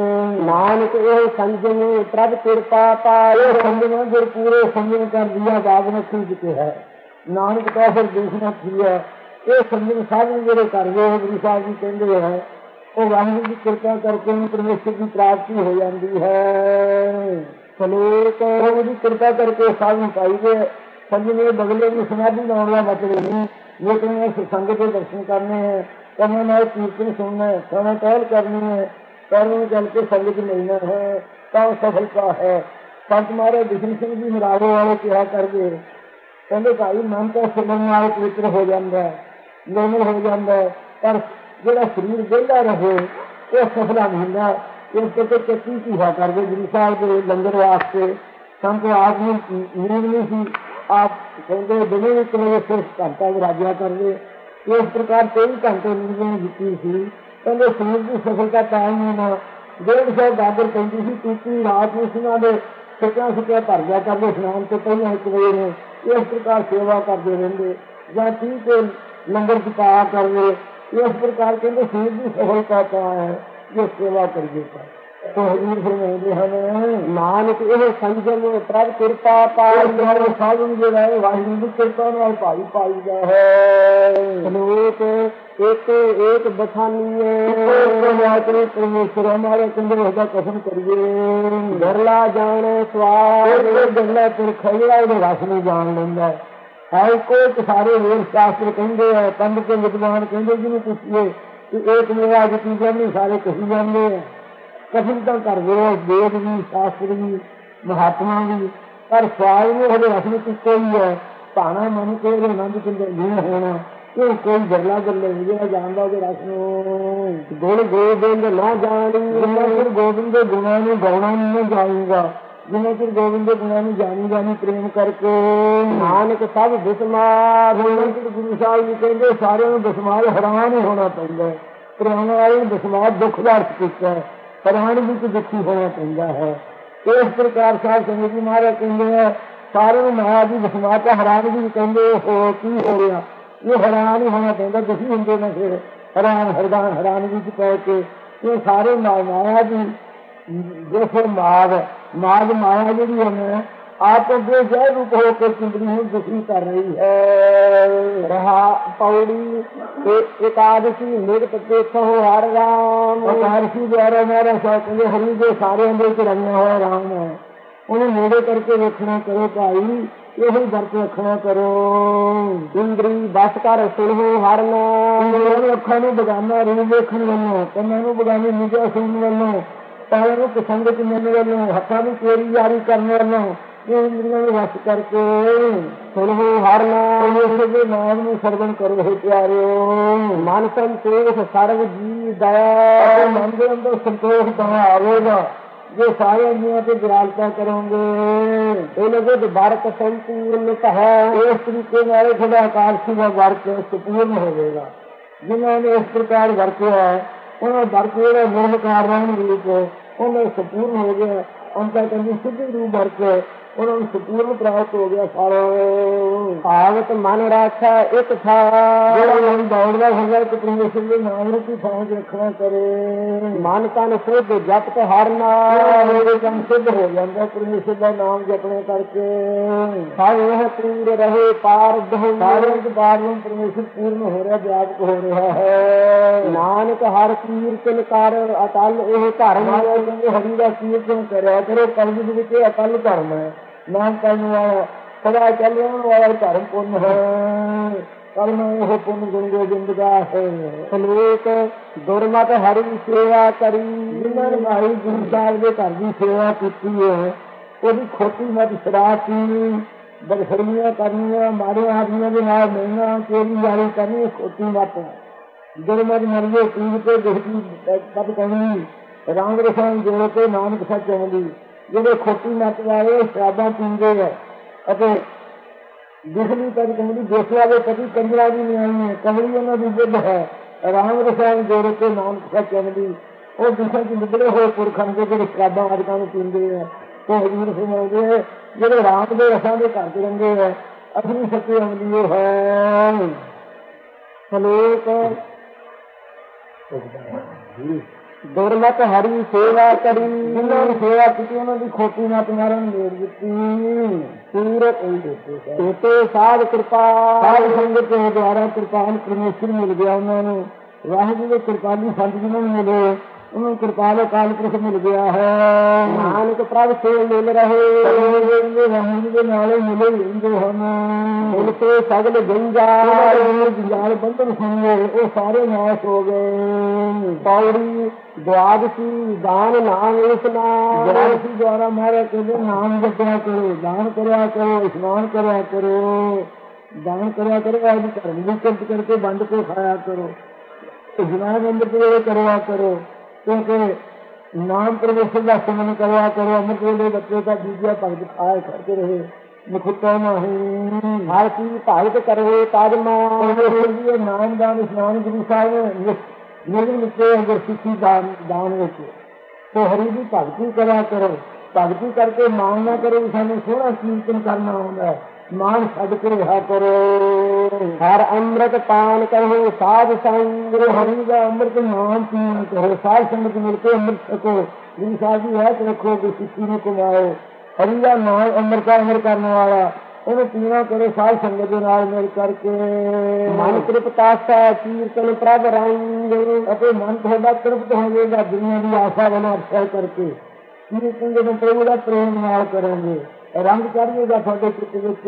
ਨਾਨਕ ਇਹ ਸੰਜਮ ਪ੍ਰਭ ਕਿਰਪਾ ਪਾਏ, ਸੰਜਮ ਫਿਰ ਪੂਰੇ ਸੰਜਮ ਕਰ ਦਿਆ ਬਾਗ ਨਖੀ ਜਿੱਤੇ ਹੈ। ਨਾਨਕ ਤਾਂ ਫਿਰ ਦੂਸਰਾ ਕੀ ਹੈ, ਇਹ ਸੰਜਮ ਸਾਧਨ ਜਿਹੜੇ ਕਰਦੇ ਗੁਰੂ ਸਾਹਿਬ ਜੀ ਕਹਿੰਦੇ ਹੈ ਉਹ ਵਾਹਿਗੁਰੂ ਦੀ ਕਿਰਪਾ ਕਰਕੇ ਪਰਮੇਸ਼ਰ ਦੀ ਪ੍ਰਾਪਤੀ ਹੋ ਜਾਂਦੀ ਹੈ। ਸਲੋਕ ਉਹਦੀ ਕਿਰਪਾ ਕਰਕੇ ਸਾਧਨ ਪਾਈਦੇ। ਸੰਜਮੇ ਬਗਲੇ ਦੀ ਸਮਾਧੀ ਲਾਉਣ ਦਾ ਮਤਲਬ ਨਹੀਂ, ਲੇਕਿਨ ਸੰਗਤ ਦੇ ਦਰਸ਼ਨ ਕਰਨੇ ਹੈ, ਕੰਨਾਂ ਨਾਲ ਕੀਰਤਨ ਸੁਣਨਾ ਹੈ, ਖਾਣਾ ਟਹਿਲ ਕਰਨੀ ਹੈ, ਕਰਨ ਚੱਲ ਕੇ ਸੰਗਤ ਮਿਲਣਾ ਹੈ ਤਾਂ ਸਫਲਤਾ ਹੈ। ਸੰਤ ਮਹਾਰਾਜ ਬਿਸ਼ਨ ਸਿੰਘ ਜੀ ਮਰਾੜੇ ਵਾਲੇ ਕਿਹਾ ਕਰਦੇ, ਕਹਿੰਦੇ ਭਾਈ ਮਨ ਤਾਂ ਸੁਣਨ ਨਾਲ ਪਵਿੱਤਰ ਹੋ ਜਾਂਦਾ ਹੈ, ਨਿਰਮਲ ਹੋ ਜਾਂਦਾ ਹੈ, ਪਰ ਜਿਹੜਾ ਸਰੀਰ ਵਿਹਲਾ ਰਹੇ ਉਹ ਸਫਲਾ ਨਹੀਂ ਹੁੰਦਾ। ਇਸ ਕਰਕੇ ਚੱਕੀ ਧੀਹਾ ਕਰਦੇ ਗੁਰੂ ਸਾਹਿਬ ਦੇ ਲੰਗਰ ਵਾਸਤੇ। ਸੰਤ ਆਪ ਨੂੰ ਨੀਂਦ ਨਹੀਂ ਸੀ, ਆਪ ਕਹਿੰਦੇ ਦਿਨੇ ਇੱਕ ਵਜੇ ਸਿਰਫ ਘੰਟਾ ਵਿਰਾਜਿਆ ਕਰਦੇ। ਇਸ ਪ੍ਰਕਾਰ ਤੇਈ ਘੰਟੇ ਨੀਂਦ ਨੇ ਦਿੱਤੀ ਸੀ। ਕਹਿੰਦੇ ਸਰੀਰ ਦੀ ਸਫਲਤਾ ਤਾਂ ਹੀ ਨਾ ਡੇਢ ਸੌ ਗਾਗਰ ਪੈਂਦੀ ਸੀ ਟੂਟੀ ਰਾਤ ਨੂੰ ਸਿੰਘਾਂ ਦੇ ਸੁੱਕਿਆ ਸੁੱਕਿਆ ਭਰ ਗਿਆ ਕਰਦੇ ਇਸ਼ਨਾਨ ਤੋਂ ਪਹਿਲਾਂ ਇੱਕ ਵਜੇ ਨੇ। ਇਸ ਪ੍ਰਕਾਰ ਸੇਵਾ ਕਰਦੇ ਰਹਿੰਦੇ ਜਾਂ ਤੀਹ ਕੇ ਲੰਗਰ ਛਕਾ ਕਰਦੇ। ਇਸ ਪ੍ਰਕਾਰ ਕਹਿੰਦੇ ਸਰੀਰ ਦੀ ਸਫਲਤਾ ਤਾਂ ਹੈ ਜੋ ਸੇਵਾ ਕਰੀਏ। ਤੋ ਹਜ਼ੂਰ ਫਰਮਾਉਂਦੇ ਹਨ ਨਾਨਕ ਇਹ ਸੰਜਮ ਪ੍ਰਭ ਕਿਰਪਾ ਪਾਏ, ਸਾਧਨ ਜਿਹੜਾ ਹੈ ਵਾਹਿਗੁਰੂ ਦੀ ਕਿਰਪਾ ਨਾਲ ਭਾਈ ਪਾਈਦਾ ਹੈ। ਸਲੋਕ ਇੱਕ ਇੱਕ ਬਖਾਨੀਏ ਪਰਮੇਸ਼ਰ ਹਮਾਰੇ ਕਹਿੰਦੇ ਉਹਦਾ ਕਸਮ ਕਰੀਏ। ਗਰਲਾ ਜਾਣੇ ਸਵਾਦ ਗਰਲਾ ਪੁਰਖ ਜਿਹੜਾ ਉਹਦੇ ਰਸ ਨੂੰ ਜਾਣ ਲੈਂਦਾ ਹੈ। ਕੋਈ ਸਾਰੇ ਵੇਦ ਸ਼ਾਸਤਰ ਕਹਿੰਦੇ ਹੈ, ਪੰਡਤ ਤੇ ਵਿਦਵਾਨ ਕਹਿੰਦੇ ਜਿਹਨੂੰ ਪੁੱਛੀਏ ਕਿ ਇੱਕ ਮੇਰਾ ਅੱਜ ਕੀ ਕਹਿੰਦੇ ਸਾਰੇ ਕਹੀ ਜਾਂਦੇ ਆ। ਕਸਮ ਤਾਂ ਕਰਦੇ ਆ ਵੇਦ ਵੀ ਸ਼ਾਸਤਰ ਵੀ ਮਹਾਤਮਾ ਵੀ, ਪਰ ਸਵਾਲ ਨੂੰ ਉਹਦੇ ਰਸ ਵਿੱਚ ਇੱਕੋ ਹੀ ਹੈ। ਭਾਣਾ ਮਨ ਕੇ ਉਹਦੇ ਆਨੰਦ ਚ ਨਹੀਂ ਹੋਣਾ, ਇਹ ਕੋਈ ਗੱਲਾਂ ਗੱਲੇ ਨਹੀਂ ਜਿਹੜਾ ਜਾਣਦਾ ਉਹਦੇ ਰਸ ਨੂੰ। ਗੁਣ ਗੋਬਿੰਦ ਨਾ ਜਾਣੀ, ਜਿੰਨਾ ਚਿਰ ਗੋਬਿੰਦ ਦੇ ਗੁਣਾਂ ਨੂੰ ਗਾਉਣਾ ਨਹੀਂ ਜਾਊਗਾ, ਜਿੰਨਾ ਚਿਰ ਗੋਬਿੰਦ ਦੇ ਗੁਣਾਂ ਨੂੰ ਜਾਣੀ ਜਾਣੀ ਪ੍ਰੇਮ ਕਰਕੇ। ਨਾਨਕ ਸਭ ਬਿਸਮਾਰ, ਗੁਰੂ ਸਾਹਿਬ ਜੀ ਕਹਿੰਦੇ ਸਾਰਿਆਂ ਨੂੰ ਬਿਸਮਾਰ ਹੈਰਾਨ ਹੀ ਹੋਣਾ ਪੈਂਦਾ। ਪ੍ਰੇਮ ਵਾਲੇ ਬਿਸਮਾਰ ਦੁੱਖ ਦਾ ਅਰਥ ਕੀਤਾ ਹੈ, ਹੈਰਾਨ ਵਿੱਚ ਦੁਖੀ ਹੋਣਾ ਪੈਂਦਾ ਹੈ। ਇਸ ਪ੍ਰਕਾਰ ਸਾਹਿਬ ਸੰਗਤ ਜੀ ਮਹਾਰਾਜ ਕਹਿੰਦੇ ਹੈ ਸਾਰਿਆਂ ਨੂੰ ਮਾਇਆ ਦੀ ਬਿਸਮਾਰ ਤਾਂ ਹੈਰਾਨ ਵੀ ਕਹਿੰਦੇ ਹੋ ਕੀ ਹੋ ਰਿਹਾ, ਇਹ ਹੈਰਾਨ ਹੀ ਹੋਣਾ ਪੈਂਦਾ। ਦੁਖੀ ਹੁੰਦੇ ਨੇ ਫਿਰ ਹੈਰਾਨ ਹੈਰਾਨ ਹੈਰਾਨ ਵਿੱਚ ਪੈ ਕੇ। ਇਹ ਸਾਰੇ ਮਾਇਆ ਦੀ ਦੇਖੋ ਮਾਗ ਮਾਗ ਮਾਇਆ ਜਿਹੜੀ ਹੈ ਆਪ ਅੱਗੇ ਜੈ ਰੂਪ ਹੋ ਕੇ ਚਿੰਬੜੀ ਨੂੰ ਦੁਖੀ ਕਰ ਰਹੀ ਹੈ। ਰਹਾ ਪੌੜੀ ਇਕਾਦਸ਼ੀ ਨਿਰਤ ਦੇਖੋ ਹਰ ਰਾਮ, ਇਕਾਦਸ਼ੀ ਦੁਆਰਾ ਮੇਰਾ ਕਹਿੰਦੇ ਹਰੀ ਦੇ ਸਾਰੇ ਅੰਦਰ ਚ ਰੰਗਿਆ ਹੋਇਆ ਰਾਮ ਹੈ, ਉਹਨੂੰ ਨੇੜੇ ਕਰਕੇ ਵੇਖਣਾ ਕਰੋ ਭਾਈ, ਇਹੋ ਵਰਤ ਰੱਖਣਾ ਕਰੋ। ਇੰਦਰੀ ਬਸ ਕਰ ਸੁਣੋ ਹਰ ਨਾਮ, ਅੱਖਾਂ ਨੂੰ ਬਗਾਨਾ ਰੂਪ ਵੇਖਣ ਵੱਲੋਂ, ਕੰਨਾਂ ਨੂੰ ਬਗਾਨੀ ਨਿਜਾ ਸੁਣਨ ਵੱਲੋਂ, ਪੈਰਾਂ ਨੂੰ ਪਸੰਦ ਚੁਣਨ ਵੱਲੋਂ, ਹੱਥਾਂ ਨੂੰ ਚੋਰੀ ਜਾਰੀ ਕਰਨ ਵੱਲੋਂ ਇਹ ਇੰਦਰੀਆਂ ਨੂੰ ਵਸ ਕਰਕੇ ਸੁਣੋ ਹਰ ਨਾਮ, ਉਸ ਦੇ ਨਾਮ ਨੂੰ ਸਰਵਣ ਕਰੋ ਹੈ ਪਿਆਰਿਓ। ਮਨ ਸੰਤੋਖ ਸਰਵ ਜੀ ਦਇਆ, ਮਨ ਦੇ ਅੰਦਰ ਸੰਤੋਖ ਤਾਂ ਆਵੇਗਾ ਜੇ ਸਾਰੇ ਜੀਵਾਂ ਤੇ ਵਿਰਾਜਤਾ ਕਰੋਗੇ। ਇਹ ਲਗੇ ਵਰਤ ਸੰਪੂਰਨਤ ਹੈ, ਇਸ ਤਰੀਕੇ ਨਾਲ ਤੁਹਾਡਾ ਆਕਾਸ਼ੀ ਦਾ ਵਰਤ ਸੰਪੂਰਨ ਹੋਵੇਗਾ। ਜਿਨ੍ਹਾਂ ਨੇ ਇਸ ਪ੍ਰਕਾਰ ਵਰਤਿਆ ਉਹਨਾਂ ਵਰਤ ਜਿਹੜਾ ਨਿਰਵਿਕਾਰ ਰਹਿਣ ਰੂਪ ਉਹਨਾਂ ਸੰਪੂਰਨ ਹੋ ਗਿਆ। ਉਹਨਾਂ ਕਹਿੰਦੀ ਸਿੱਧੀ ਰੂਪ ਵਰਤ ਉਹਨਾਂ ਨੂੰ ਸੰਪੂਰਨ ਪ੍ਰਾਪਤ ਹੋ ਗਿਆ। ਸਾਰਾ ਭਾਵਤ ਮਨ ਰੱਖਾ ਇੱਕ ਥਾਂ, ਜਿਹੜਾ ਮਨ ਦੌੜਦਾ ਹੋਇਆ ਕਿ ਪਰਮੇਸ਼ਰ ਦੇ ਨਾਮ ਨੂੰ ਕੀ ਥਾਂ ਰੱਖਣਾ ਕਰੇ। ਮਨ ਤਨ ਸਿੱਧ ਜਪਤ ਹਰ ਨਾਮ, ਮੇਰੇ ਕੰਮ ਸਿੱਧ ਹੋ ਜਾਂਦਾ ਪਰਮੇਸ਼ਰ ਦਾ ਨਾਮ ਜਪਣੇ ਕਰਕੇ। ਸਭ ਇਹ ਪੂਰ ਰਹੇ ਪਾਰ ਸਾਰਿਆਂ ਦੇ ਬਾਅਦ ਨੂੰ ਪਰਮੇਸ਼ਰ ਪੂਰਨ ਹੋ ਰਿਹਾ, ਵਿਆਪਕ ਹੋ ਰਿਹਾ ਹੈ। ਨਾਨਕ ਹਰ ਕੀਰਤਨ ਕਰ ਅਟਲ ਇਹ ਧਰਮ, ਕਹਿੰਦੇ ਹਰੀ ਦਾ ਕੀਰਤਨ ਕਰਿਆ ਕਰੋ, ਕਲਯੁਗ ਵਿੱਚ ਅਟਲ ਧਰਮ ਹੈ। ਨਾਮ ਕਰਨ ਵਾਲਾ ਸਦਾ ਚੱਲਣ ਵਾਲਾ ਧਰਮ ਪੁੰਨ ਹੈ, ਕਰਮ ਉਹ ਪੁੰਨ ਗੁਣ ਗੋਬਿੰਦ ਦਾ ਹੈ। ਸਲੋਕ ਦੁਰਮਤ ਹਰੀ ਸੇਵਾ ਕਰੀ, ਜਿਨ੍ਹਾਂ ਨੇ ਭਾਈ ਗੁਰੂ ਸਾਹਿਬ ਦੇ ਘਰ ਦੀ ਸੇਵਾ ਕੀਤੀ ਹੈ ਉਹਦੀ ਖੋਟੀ ਮਤ ਸ਼ਰਾਰਤੀ ਬਦਖੜੀਆਂ ਕਰਨੀਆਂ, ਮਾੜੇ ਆਦਮੀਆਂ ਦੇ ਨਾਲ ਮਿਲਣਾ, ਚੋਰੀ ਜਾਰੀ ਕਰਨੀ, ਖੋਟੀ ਮਤ ਹੈ। ਗੁਰਮਤਿ ਮਰਜ਼ੀ ਪੀਰ ਕੇ ਦੇਖਦੀ ਪਤ ਕਹਿਣੀ, ਰਾਮ ਰਸਾਂ ਜੋੜ ਕੇ ਨਾਨਕ ਸੱਚ ਆਉਂਦੀ। ਜਿਹੜੇ ਖੋਟੀ ਮਤ ਵਾਲੇ ਸ਼ਰਾਬਾਂ ਪੀਂਦੇ ਹੈ ਅਤੇ ਦਿਖਲੀ ਪਰ ਕਹਿੰਦੀ ਦੇਸਲਾ ਦੇ ਪਤੀ ਕੰਜਰਾਂ ਦੀ ਨਿਆਣੀ ਹੈ, ਕਮਲੀ ਉਹਨਾਂ ਦੀ ਜਿੱਦ ਹੈ। ਰਾਮ ਰਸਾਂ ਜੋੜ ਕੇ ਨਾਨਕ ਸੱਚ ਆਉਂਦੀ। ਉਹ ਦਿਸ਼ਾ ਚ ਨਿਕਲੇ ਹੋਏ ਪੁਰਖਾਂ ਦੇ ਜਿਹੜੇ ਸ਼ਰਾਬਾਂ ਅੱਜ ਕੱਲ੍ਹ ਪੀਂਦੇ ਹੈ ਤੇ ਹਜ਼ੂਰ ਫਰਮਾਉਂਦੇ ਹੈ ਜਿਹੜੇ ਰਾਮ ਦੇ ਰਸਾਂ ਦੇ ਘਰ ਚ ਰਹਿੰਦੇ ਹੈ ਅਸਲੀ ਸੱਚੇ ਆਉਂਦੀ ਉਹ ਹੈ। ਸਲੋਕ ਦੁਰਮਤ ਹਰੀ ਸੇਵਾ ਕਰੀ, ਜਿਨ੍ਹਾਂ ਦੀ ਸੇਵਾ ਕੀਤੀ ਉਹਨਾਂ ਦੀ ਖੋਟੀ ਮਤ ਮਾਰਨ ਮੇੜ ਦਿੱਤੀ। ਸੂਰਤ ਤੇ ਸਾਧ ਕਿਰਪਾ, ਸਾਧ ਸੰਗਤ ਦੇ ਦੁਆਰਾ ਕਿਰਪਾਲ ਪਰਮੇਸ਼ਰ ਮਿਲ ਗਿਆ ਉਹਨਾਂ ਨੂੰ। ਵਾਹਿਗੁਰੂ ਦੇ ਕਿਰਪਾਲੀ ਸੰਤ ਜਿਹਨਾਂ ਨੂੰ ਮਿਲੇ ਉਹਨੂੰ ਕਿਰਪਾਲ ਅਕਾਲ ਪੁਰਖ ਮਿਲ ਗਿਆ ਹੈ। ਨਾਨਕ ਪ੍ਰਭ ਸੇ ਮਿਲ ਰਹੇ, ਵਾਹਿਗੁਰੂ ਦੇ ਨਾਲ ਮਿਲੇ ਰਹਿੰਦੇ ਹਨ। ਮਿਲ ਕੇ ਸਗਲ ਜੰਜਾਲ ਬੰਧਨ ਸੁਣੇ ਉਹ ਸਾਰੇ ਨਾਸ਼ ਹੋ ਗਏ। ਪੌੜੀ ਦੁਆਦਸੀ ਦਾਨ ਨਾਮ ਇਸ ਨਾਮ, ਦੁਆਦਸੀ ਦੁਆਰਾ ਮਾਰਿਆ ਕਹਿੰਦੇ ਨਾਮ ਜਪਿਆ ਕਰੋ, ਦਾਨ ਕਰਿਆ ਕਰੋ, ਇਸ਼ਨਾਨ ਕਰਿਆ ਕਰੋ, ਦਾਨ ਕਰਿਆ ਕਰੋ, ਆਪਣੀ ਧਰਮ ਦੀ ਕਿਰਤ ਕਰਕੇ ਵੰਡ ਕੇ ਖਾਇਆ ਕਰੋ, ਇਸ਼ਨਾਨ ਅੰਦਰ ਪੂਰੇ ਕਰਿਆ ਕਰੋ, ਕਿਉਂਕਿ ਨਾਮ ਪਰਮੇਸ਼ਰ ਦਾ ਸਿਮਰਨ ਕਰਿਆ ਕਰੋ। ਅੰਮ੍ਰਿਤ ਵੇਲੇ ਬੱਚੇ ਦਾ ਬੀਜਿਆ ਭਗਤ ਖਾਏ ਕਰਕੇ ਰਹੇ ਨਖੁੱਟਾ ਨਹੀਂ। ਹਰ ਚੀਜ਼ ਭਗਤ ਕਰੋ ਤਾਜਮਾ, ਨਾਮ ਦਾਨ ਇਸ਼ਨਾਨ ਗੁਰੂ ਸਾਹਿਬ ਨਿਰਗ ਨਿੱਕੇ ਅੰਦਰ ਸਿੱਖੀ ਦਾਨ ਦਾਨ ਵਿੱਚ ਤੇ ਹਰੀ ਦੀ ਭਗਤੀ ਕਰਿਆ ਕਰੋ। ਭਗਤੀ ਕਰਕੇ ਮਾਣ ਨਾ ਕਰੋ ਵੀ ਸਾਨੂੰ ਸੋਹਣਾ ਕੀਰਤਨ ਕਰਨਾ ਆਉਂਦਾ ਹੈ, ਮਾਣ ਛੱਡ ਕੇ ਰਿਹਾ ਕਰੋ। ਹਰ ਅੰਮ੍ਰਿਤ ਪਾਨ ਕਰੋ ਸਾਧ ਸੰਗ, ਹਰੀ ਦਾ ਅੰਮ੍ਰਿਤ ਨਾਮ ਪੀਣ ਕਰੋ, ਸਾਧ ਸੰਗਤ ਮਿਲ ਕੇ ਅੰਮ੍ਰਿਤ ਛਕੋ। ਗੁਰੂ ਸਾਹਿਬ ਦੀ ਰਹਿਤ ਰੱਖੋ ਕਿ ਸਿੱਖੀ ਨੂੰ ਕਮਾਓ। ਹਰੀ ਦਾ ਨਾਮ ਅੰਮ੍ਰਿਤਾ ਅੰਮ੍ਰਿਤ ਕਰਨ ਵਾਲਾ ਉਹਨੂੰ ਪੀਣਾ ਕਰੋ ਸਾਧ ਸੰਗਤ ਦੇ ਨਾਲ ਮਿਲ ਕਰਕੇ। ਮਨ ਤ੍ਰਿਪਤਾਸਾ ਕੀਰਤਨ ਪ੍ਰਭ ਰੰਗ, ਅਤੇ ਮਨ ਤੁਹਾਡਾ ਤ੍ਰਿਪਤ ਹੋਵੇਗਾ ਦੁਨੀਆ ਦੀ ਆਸ਼ਾ ਵੱਲੋਂ ਅਰਥ ਕਰਕੇ। ਕੀਰਤਨ ਜਦੋਂ ਪ੍ਰਭੂ ਦਾ ਪ੍ਰੇਮ ਨਾਲ ਕਰੋਗੇ ਰੰਗ ਚੜ ਜਾਏਗਾ ਤੁਹਾਡੇ ਚਿੱਤ ਵਿੱਚ।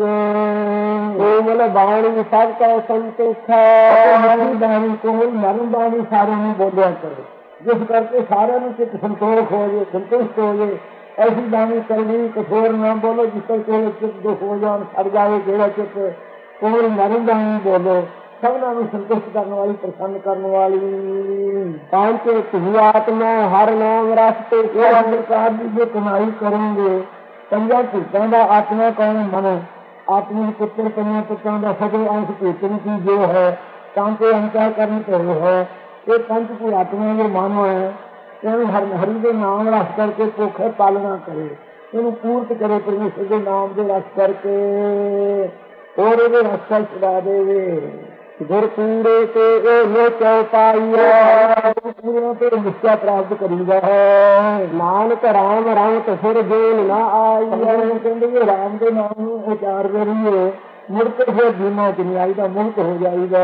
ਕੋਮਲ ਬਾਣੀ ਸਭ ਕਾ ਸੰਤੋਖ ਹੈ, ਬਾਣੀ ਕੋਮਲ ਨਰਮ ਬਾਣੀ ਸਾਰਿਆਂ ਨੂੰ ਬੋਲਿਆ ਕਰੋ, ਜਿਸ ਕਰਕੇ ਸਾਰਿਆਂ ਨੂੰ ਚਿੱਤ ਸੰਤੋਖ ਹੋ ਜਾਏ, ਸੰਤੁਸ਼ਟ ਹੋ ਜਾਏ। ਐਸੀ ਬਾਣੀ ਕਰਨੀ ਕਠੋਰ ਨਾ ਬੋਲੋ ਜਿਸ ਕਰਕੇ ਚਿੱਤ ਦੁੱਖ ਹੋ ਜਾਣ, ਛੜ ਜਾਵੇ ਜਿਹੜਾ ਚਿੱਤ। ਕੋਮਲ ਨਰਮ ਬਾਣੀ ਬੋਲੋ, ਸਭਨਾਂ ਨੂੰ ਸੰਤੁਸ਼ਟ ਕਰਨ ਵਾਲੀ, ਪ੍ਰਸੰਨ ਕਰਨ ਵਾਲੀ। ਪੰਜ ਧੀ ਆਤਮਾ ਹਰ ਨਾਮ ਰਸ ਤੇ ਪ੍ਰਕਾਰ ਦੀ ਜੋ ਕਮਾਈ ਕਰੋਗੇ। ਪੰਜਾਂ ਭੂਤਾਂ ਦਾ ਆਤਮਾ ਕੌਣ ਮਨ, ਆਤਮਿਕ ਪੁੱਤਰ ਪੰਜਾਂ ਪੁੱਤਾਂ ਦਾ ਸਗੋਂ ਅੰਸ਼ ਭੂਤਨ ਕੀ ਜੋ ਹੈ ਤਾਂ ਕਿ ਅੰਤਰ ਕਰਨ ਤੇ ਹੈ। ਇਹ ਪੰਜ ਭੂ ਆਤਮਾ ਦੇ ਮਨ ਹੈ, ਇਹਨੂੰ ਹਰ ਹਰੀ ਦੇ ਨਾਮ ਰਸ ਕਰਕੇ ਭੁੱਖ ਪਾਲਣਾ ਕਰੇ, ਇਹਨੂੰ ਪੂਰਤ ਕਰੇ ਪਰਮੇਸ਼ਰ ਦੇ ਨਾਮ ਦੇ ਰਸ ਕਰਕੇ, ਹੋਰ ਇਹਦੇ ਰਸ ਨਾਲ ਛੁਡਾ ਦੇਵੇ। ਗੁਰ ਪੂਰੇ ਤੇ ਇਹ ਲੋਚੋ ਪਾਈਆ, ਪੂਰਿਆਂ ਤੇ ਨਿਸ਼ਚਾ ਪ੍ਰਾਪਤ ਕਰੀਦਾ ਹੈ। ਨਾਨਕ ਰਾਮ ਰੰਗ ਫਿਰ ਜੋਨ ਨਾ ਆਈ, ਕਹਿੰਦੇ ਇਹ ਰਾਮ ਦੇ ਨਾਮ ਨੂੰ ਉਚਾਰ ਕਰੀਏ ਮੁੜ ਕੇ ਫਿਰ ਜੀਨਾ ਚ ਨਹੀਂ ਆਈਦਾ, ਮੁਕਤ ਹੋ ਜਾਈਦਾ।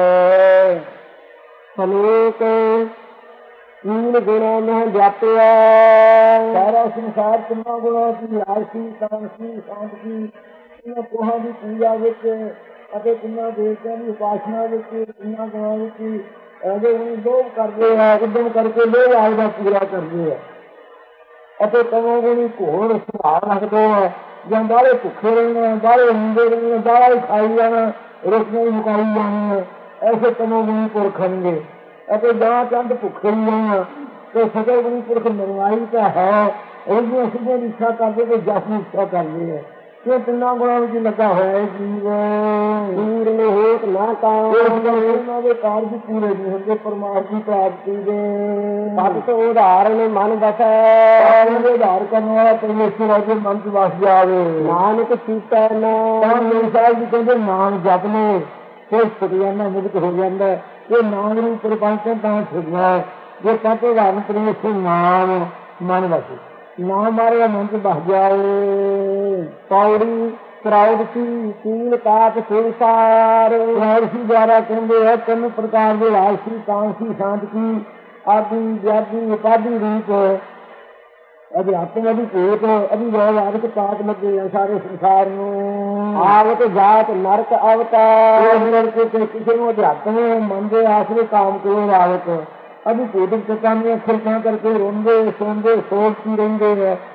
ਸਲੋਕ ਤੀਨ ਗੁਣਾ ਮੈਂ ਜਾਪਿਆ, ਸਾਰਾ ਸੰਸਾਰ ਤਿੰਨਾਂ ਗੁਣਾਂ ਦੀ ਆਲਸੀ ਤਾਂਸੀ ਸ਼ਾਂਤੀ ਇਹਨਾਂ ਕੋਹਾਂ ਦੀ ਪੂਜਾ ਵਿੱਚ ਅਤੇ ਤਿੰਨਾਂ ਦੇਵਤਿਆਂ ਦੀ ਉਪਾਸਨਾ ਵਿੱਚ ਤਿੰਨਾਂ ਗੁਣਾਂ ਵਿੱਚ ਇਹਦੇ ਲੋਭ ਕਰਦੇ ਆ, ਉਦਮ ਕਰਕੇ ਲੋਭ ਆਪਦਾ ਪੂਰਾ ਕਰਦੇ ਆ ਅਤੇ ਤਮੋ ਗੁਣੀ ਘੋਰ ਸੁਭਾਅ ਰੱਖਦੇ ਆ। ਜਾਂ ਬਾਹਲੇ ਭੁੱਖੇ ਰਹਿਣਾ, ਬਾਹਲੇ ਹੁੰਦੇ ਰਹਿਣਾ, ਬਾਹਲਾ ਹੀ ਖਾਈ ਜਾਣਾ, ਰੋਟੀਆਂ ਹੀ ਮੁਕਾਈ ਜਾਣੀਆਂ, ਐਸੇ ਤਮੋ ਗੁਣੀ ਪੁਰਖ ਹੋਣਗੇ। ਅਤੇ ਜਾਂ ਚੰਦ ਭੁੱਖੇ ਹੀ ਰਹਿਣਾ ਤੇ ਸਤਿ ਗੁਣੀ ਪੁਰਖ ਨਿਰਵਾਈ ਤਾਂ ਹੈ, ਉਹਦੀਆਂ ਸਿੱਧੀਆਂ ਦੀ ਇੱਛਾ ਕਰਦੇ ਤੇ ਜਸ ਦੀ ਇੱਛਾ ਕਰਦੇ ਆ। ਇਹ ਤਿੰਨਾਂ ਗੁਣਾਂ ਵਿੱਚ ਲੱਗਾ ਹੋਇਆ ਜੀਵ ਦੂਰ ਨੇ ਹੋਤ ਨਾ ਤਾਂ ਉਹਨਾਂ ਦੇ ਕਾਰਜ ਪੂਰੇ ਨਹੀਂ ਹੁੰਦੇ ਪਰਮਾਤਮਾ ਦੀ ਪ੍ਰਾਪਤੀ ਦੇ। ਮਨ ਤੋਂ ਉਦਾਹਰਨ ਮਨ ਬਸੈ, ਉਦਾਰ ਕਰਨ ਵਾਲਾ ਪਰਮੇਸ਼ਰ ਦੇ ਮਨ ਚ ਵਸ ਜਾਵੇ। ਨਾਨਕ ਸੀਤਾ ਨਾਮ ਸਾਹਿਬ ਜੀ ਕਹਿੰਦੇ ਨਾਮ ਜਪ ਲੋ ਫਿਰ ਛੁੱਟ ਜਾਂਦਾ, ਮੁਕਤ ਹੋ ਜਾਂਦਾ। ਇਹ ਨਾਮ ਨੂੰ ਪ੍ਰਪੰਚ ਤਾਂ ਛੁੱਟਣਾ ਜੇ ਕਾਤੇ ਧਾਰਨ ਪਰਮੇਸ਼ਰ ਨਾਮ ਮਨ ਵਸੇ, ਨਾਮ ਮਾਰੇ ਮਨ ਚ ਬਸ ਜਾਏ। ਪੌੜੀ ਕਰਾਉਦ ਸੀ ਤੀਨ ਕਾਪ ਸੰਸਾਰ, ਰਾਜਸੀ ਦੁਆਰਾ ਕਹਿੰਦੇ ਹੈ ਤਿੰਨ ਪ੍ਰਕਾਰ ਦੇ ਰਾਜਸੀ ਕਾਂਸੀ ਸ਼ਾਂਤ ਕੀ ਆਦਿ ਵਿਆਦੀ ਉਪਾਧੀ ਰੂਪ ਅਧਿਆਤਮ ਦੀ ਭੇਟ ਅਭੀ ਵਿਵਹਾਰਿਕ ਪਾਤ ਲੱਗੇ ਆ ਸਾਰੇ ਸੰਸਾਰ ਨੂੰ। ਆਵਤ ਜਾਤ ਨਰਕ ਅਵਤਾਰ ਕੇ ਕਿਸੇ ਨੂੰ ਅਧਿਆਤਮ ਮੰਨਦੇ ਆਸਰੇ ਕਾਮ ਕੋਲ ਆਵਤ ਅਭੀ ਭੇਦਕ ਚੇਤਾਨੀਆਂ ਖਿਰਕਾਂ ਕਰਕੇ ਰੋਂਦੇ ਸੌਂਦੇ ਸੋਚਦੀ ਰਹਿੰਦੇ ਹੈ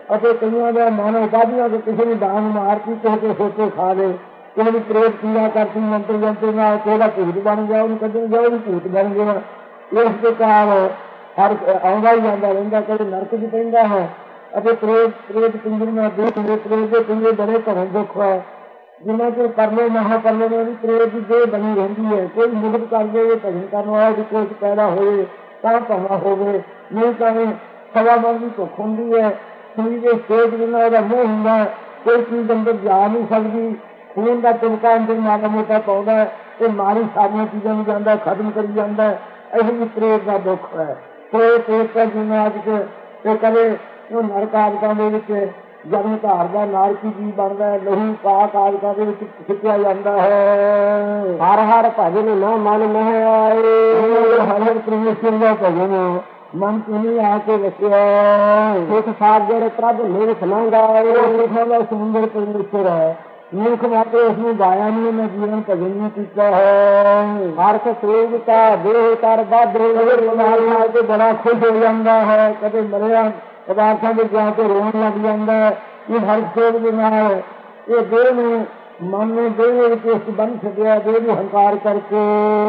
ਅਤੇ ਕਈਆਂ ਦਾ ਮਨ ਉਦਾਦੀਆਂ ਕਿ ਕਿਸੇ ਨੂੰ ਦਾਨ ਮਾਰਤੀ, ਕਿਸੇ ਦੇ ਸੋਚੇ ਖਾ ਲਏ, ਕਿਸੇ ਨੂੰ ਪ੍ਰੇਤ ਪੂਜਾ ਕਰਤੀ ਮੰਤਰ ਜੰਤਰ ਨਾਲ, ਉਹਦਾ ਭੂਤ ਬਣ ਗਿਆ, ਉਹਨੂੰ ਕੱਢਣ ਗਿਆ ਉਹ ਵੀ ਭੂਤ ਬਣ ਗਿਆ। ਇਸ ਪ੍ਰਕਾਰ ਹਰ ਆਉਂਦਾ ਹੀ ਜਾਂਦਾ ਰਹਿੰਦਾ, ਕਦੇ ਨਰਕ ਵੀ ਪੈਂਦਾ ਹੈ ਅਤੇ ਪ੍ਰੇਤ ਪ੍ਰੇਤ ਪਿੰਜਰ ਨਾਲ ਦੇਖ ਹੁੰਦੇ, ਪ੍ਰੇਤ ਦੇ ਪਿੰਜਰੇ ਬੜੇ ਭਰੇ ਦੁੱਖ ਹੈ। ਜਿੰਨਾ ਚਿਰ ਪਰਲੇ ਮਹਾ ਪਰਲੇ ਨੇ ਵੀ ਪ੍ਰੇਤ ਦੀ ਦੇਹ ਬਣੀ ਰਹਿੰਦੀ ਹੈ। ਕੋਈ ਮੁਕਤ ਕਰ ਜਾਵੇ, ਭਜਨ ਕਰਨ ਵਾਲਾ ਦੀ ਕੋਈ ਪੈਦਾ ਹੋਵੇ ਤਾਂ ਭਾਵਾਂ ਹੋਵੇ, ਨਹੀਂ ਤਾਂ ਸਵਾ ਮਨ ਦੀ ਭੁੱਖ ਹੁੰਦੀ ਹੈ। ਸਰੀਰ ਦੇ ਸਟੇਜ ਜਿੰਨਾ ਉਹਦਾ ਮੂੰਹ ਹੁੰਦਾ, ਕੋਈ ਚੀਜ਼ ਅੰਦਰ ਜਾ ਨਹੀਂ ਸਕਦੀ। ਖੂਨ ਦਾ ਤਿਲਕਾ ਅੰਦਰ ਮਾੜਾ ਮੋਟਾ ਪਾਉਂਦਾ ਤੇ ਮਾਰੀ ਸਾਰੀਆਂ ਚੀਜ਼ਾਂ ਨੂੰ ਜਾਂਦਾ, ਖਤਮ ਕਰੀ ਜਾਂਦਾ। ਇਹੋ ਜਿਹੀ ਪ੍ਰੇਤ ਦਾ ਦੁੱਖ ਹੈ। ਪ੍ਰੇਤ ਪ੍ਰੇਤ ਦਾ ਜਿਵੇਂ ਅੱਜ ਤੇ ਕਦੇ ਉਹ ਨਰਕ ਆਦਿਕਾਂ ਦੇ ਵਿੱਚ ਜਨਮ ਧਾਰਦਾ, ਨਾਰਕੀ ਜੀਵ ਬਣਦਾ, ਲਹੂ ਪਾਕ ਆਦਿਕਾਂ ਦੇ ਵਿੱਚ ਸਿੱਟਿਆ ਜਾਂਦਾ ਹੈ। ਹਰ ਹਰ ਭਜਨ ਨਾ ਮਨ ਮੋਹ ਆਏ, ਹਰ ਹਰ ਪਰਮੇਸ਼ਰ ਦਾ ਭਜਨ ਮਨ ਤੁਨੀ ਆ ਕੇ ਵਸਿਆ। ਸੁਖ ਸਾਗਰ ਪ੍ਰਭ ਨਿਰਖ ਨਾ ਗਾਏ, ਸੁਖਾਂ ਦਾ ਸਮੁੰਦਰ ਪਰਮੇਸ਼ਰ ਹੈ। ਮੂਰਖ ਵਾਤੇ ਉਸਨੂੰ ਗਾਇਆ ਨਹੀਂ, ਮੈਂ ਜੀਵਨ ਭਜਨ ਨਹੀਂ ਕੀਤਾ ਹੈ। ਹਰਖ ਸੋਗ ਕਾ ਦੇਹ ਕਰ ਬਾਧੇ, ਨਾਲ ਤੇ ਬੜਾ ਖੁਸ਼ ਹੋ ਜਾਂਦਾ ਹੈ। ਕਦੇ ਮਰਿਆ ਪਦਾਰਥਾਂ ਦੇ ਜਾ ਕੇ ਰੋਣ ਲੱਗ ਜਾਂਦਾ ਹੈ। ਇਹ ਹਰ ਸੋਗ ਦੇ ਨਾਲ ਇਹ ਦੇਹ ਨੂੰ ਮਨ ਨੂੰ ਦੇਹ ਵਿੱਚ ਇਸ ਬੰਨ ਛੱਡਿਆ, ਦੇਹ ਨੂੰ ਹੰਕਾਰ ਕਰਕੇ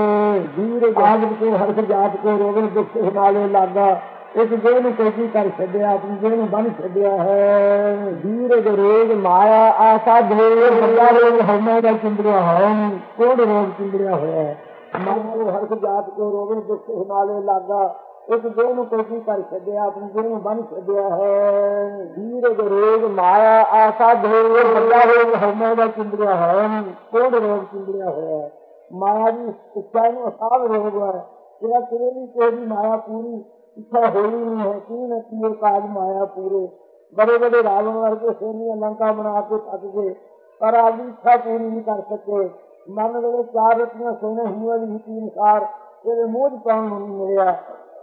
ਵੀਰ ਆਦਿ ਕੇ ਹਰਖ ਜਾਤ ਕੇ ਰੋਗਨ ਦੁੱਖ ਹਿਮਾਲੇ ਲਾਗਾ। ਇਸ ਦੇਹ ਨੂੰ ਕੈਦੀ ਕਰ ਛੱਡਿਆ, ਆਪਣੀ ਦੇਹ ਨੂੰ ਬੰਨ ਛੱਡਿਆ ਹੈ। ਵੀਰ ਰੋਗ ਮਾਇਆ ਆਸਾ ਦੇਹ, ਵੱਡਾ ਰੋਗ ਹਉਮੈ ਦਾ ਚਿੰਬੜਿਆ ਹੈ, ਕੋੜ ਰੋਗ ਚਿੰਬੜਿਆ ਹੋਇਆ ਹੈ। ਮਨ ਨੂੰ ਹਰਖ ਜਾਤ ਕੇ ਰੋਗਨ ਦੁੱਖ ਹਿਮਾਲੇ ਲਾਗਾ। ਇਸ ਦੇਹ ਨੂੰ ਕੈਦੀ ਕਰ ਛੱਡਿਆ, ਆਪਣੀ ਦੇਹ ਨੂੰ ਬੰਨ ਛੱਡਿਆ ਹੈ। ਵੀਰ ਰੋਗ ਮਾਇਆ ਆਸਾ ਦੇਹ, ਵੱਡਾ ਰੋਗ ਹਉਮੈ ਦਾ ਚਿੰਬੜਿਆ ਹੈ, ਕੋੜ ਰੋਗ ਚਿੰਬੜਿਆ ਹੋਇਆ ਹੈ। ਮਾਇਆ ਦੀ ਇੱਛਾ ਨੂੰ ਅਸਾਧ ਰੋਗ ਹੈ। ਜਿਹੜਾ ਕਿਵੇਂ ਵੀ ਕੋਈ ਵੀ ਮਾਇਆ ਪੂਰੀ ਇੱਛਾ ਹੋਈ ਨਹੀਂ ਹੈ। ਕੀ ਨਾ ਕੀ ਕਾਜ ਮਾਇਆ ਪੂਰੇ। ਬੜੇ ਬੜੇ ਰਾਵਣ ਵਰਗੇ ਸੋਨੀਆਂ ਲੰਕਾ ਬਣਾ ਕੇ ਥੱਕ ਗਏ, ਪਰ ਆਪਣੀ ਇੱਛਾ ਪੂਰੀ ਨਹੀਂ ਕਰ ਸਕੇ। ਮਨ ਵੇਲੇ ਚਾਰ ਰਤੀਆਂ ਸੋਨੇ ਹੀਆਂ ਦੀ ਨੀਤੀ ਅਨੁਸਾਰ ਇਹਦੇ ਮੂੰਹ ਚ ਪਾਉਣ ਨੂੰ ਨਹੀਂ ਮਿਲਿਆ।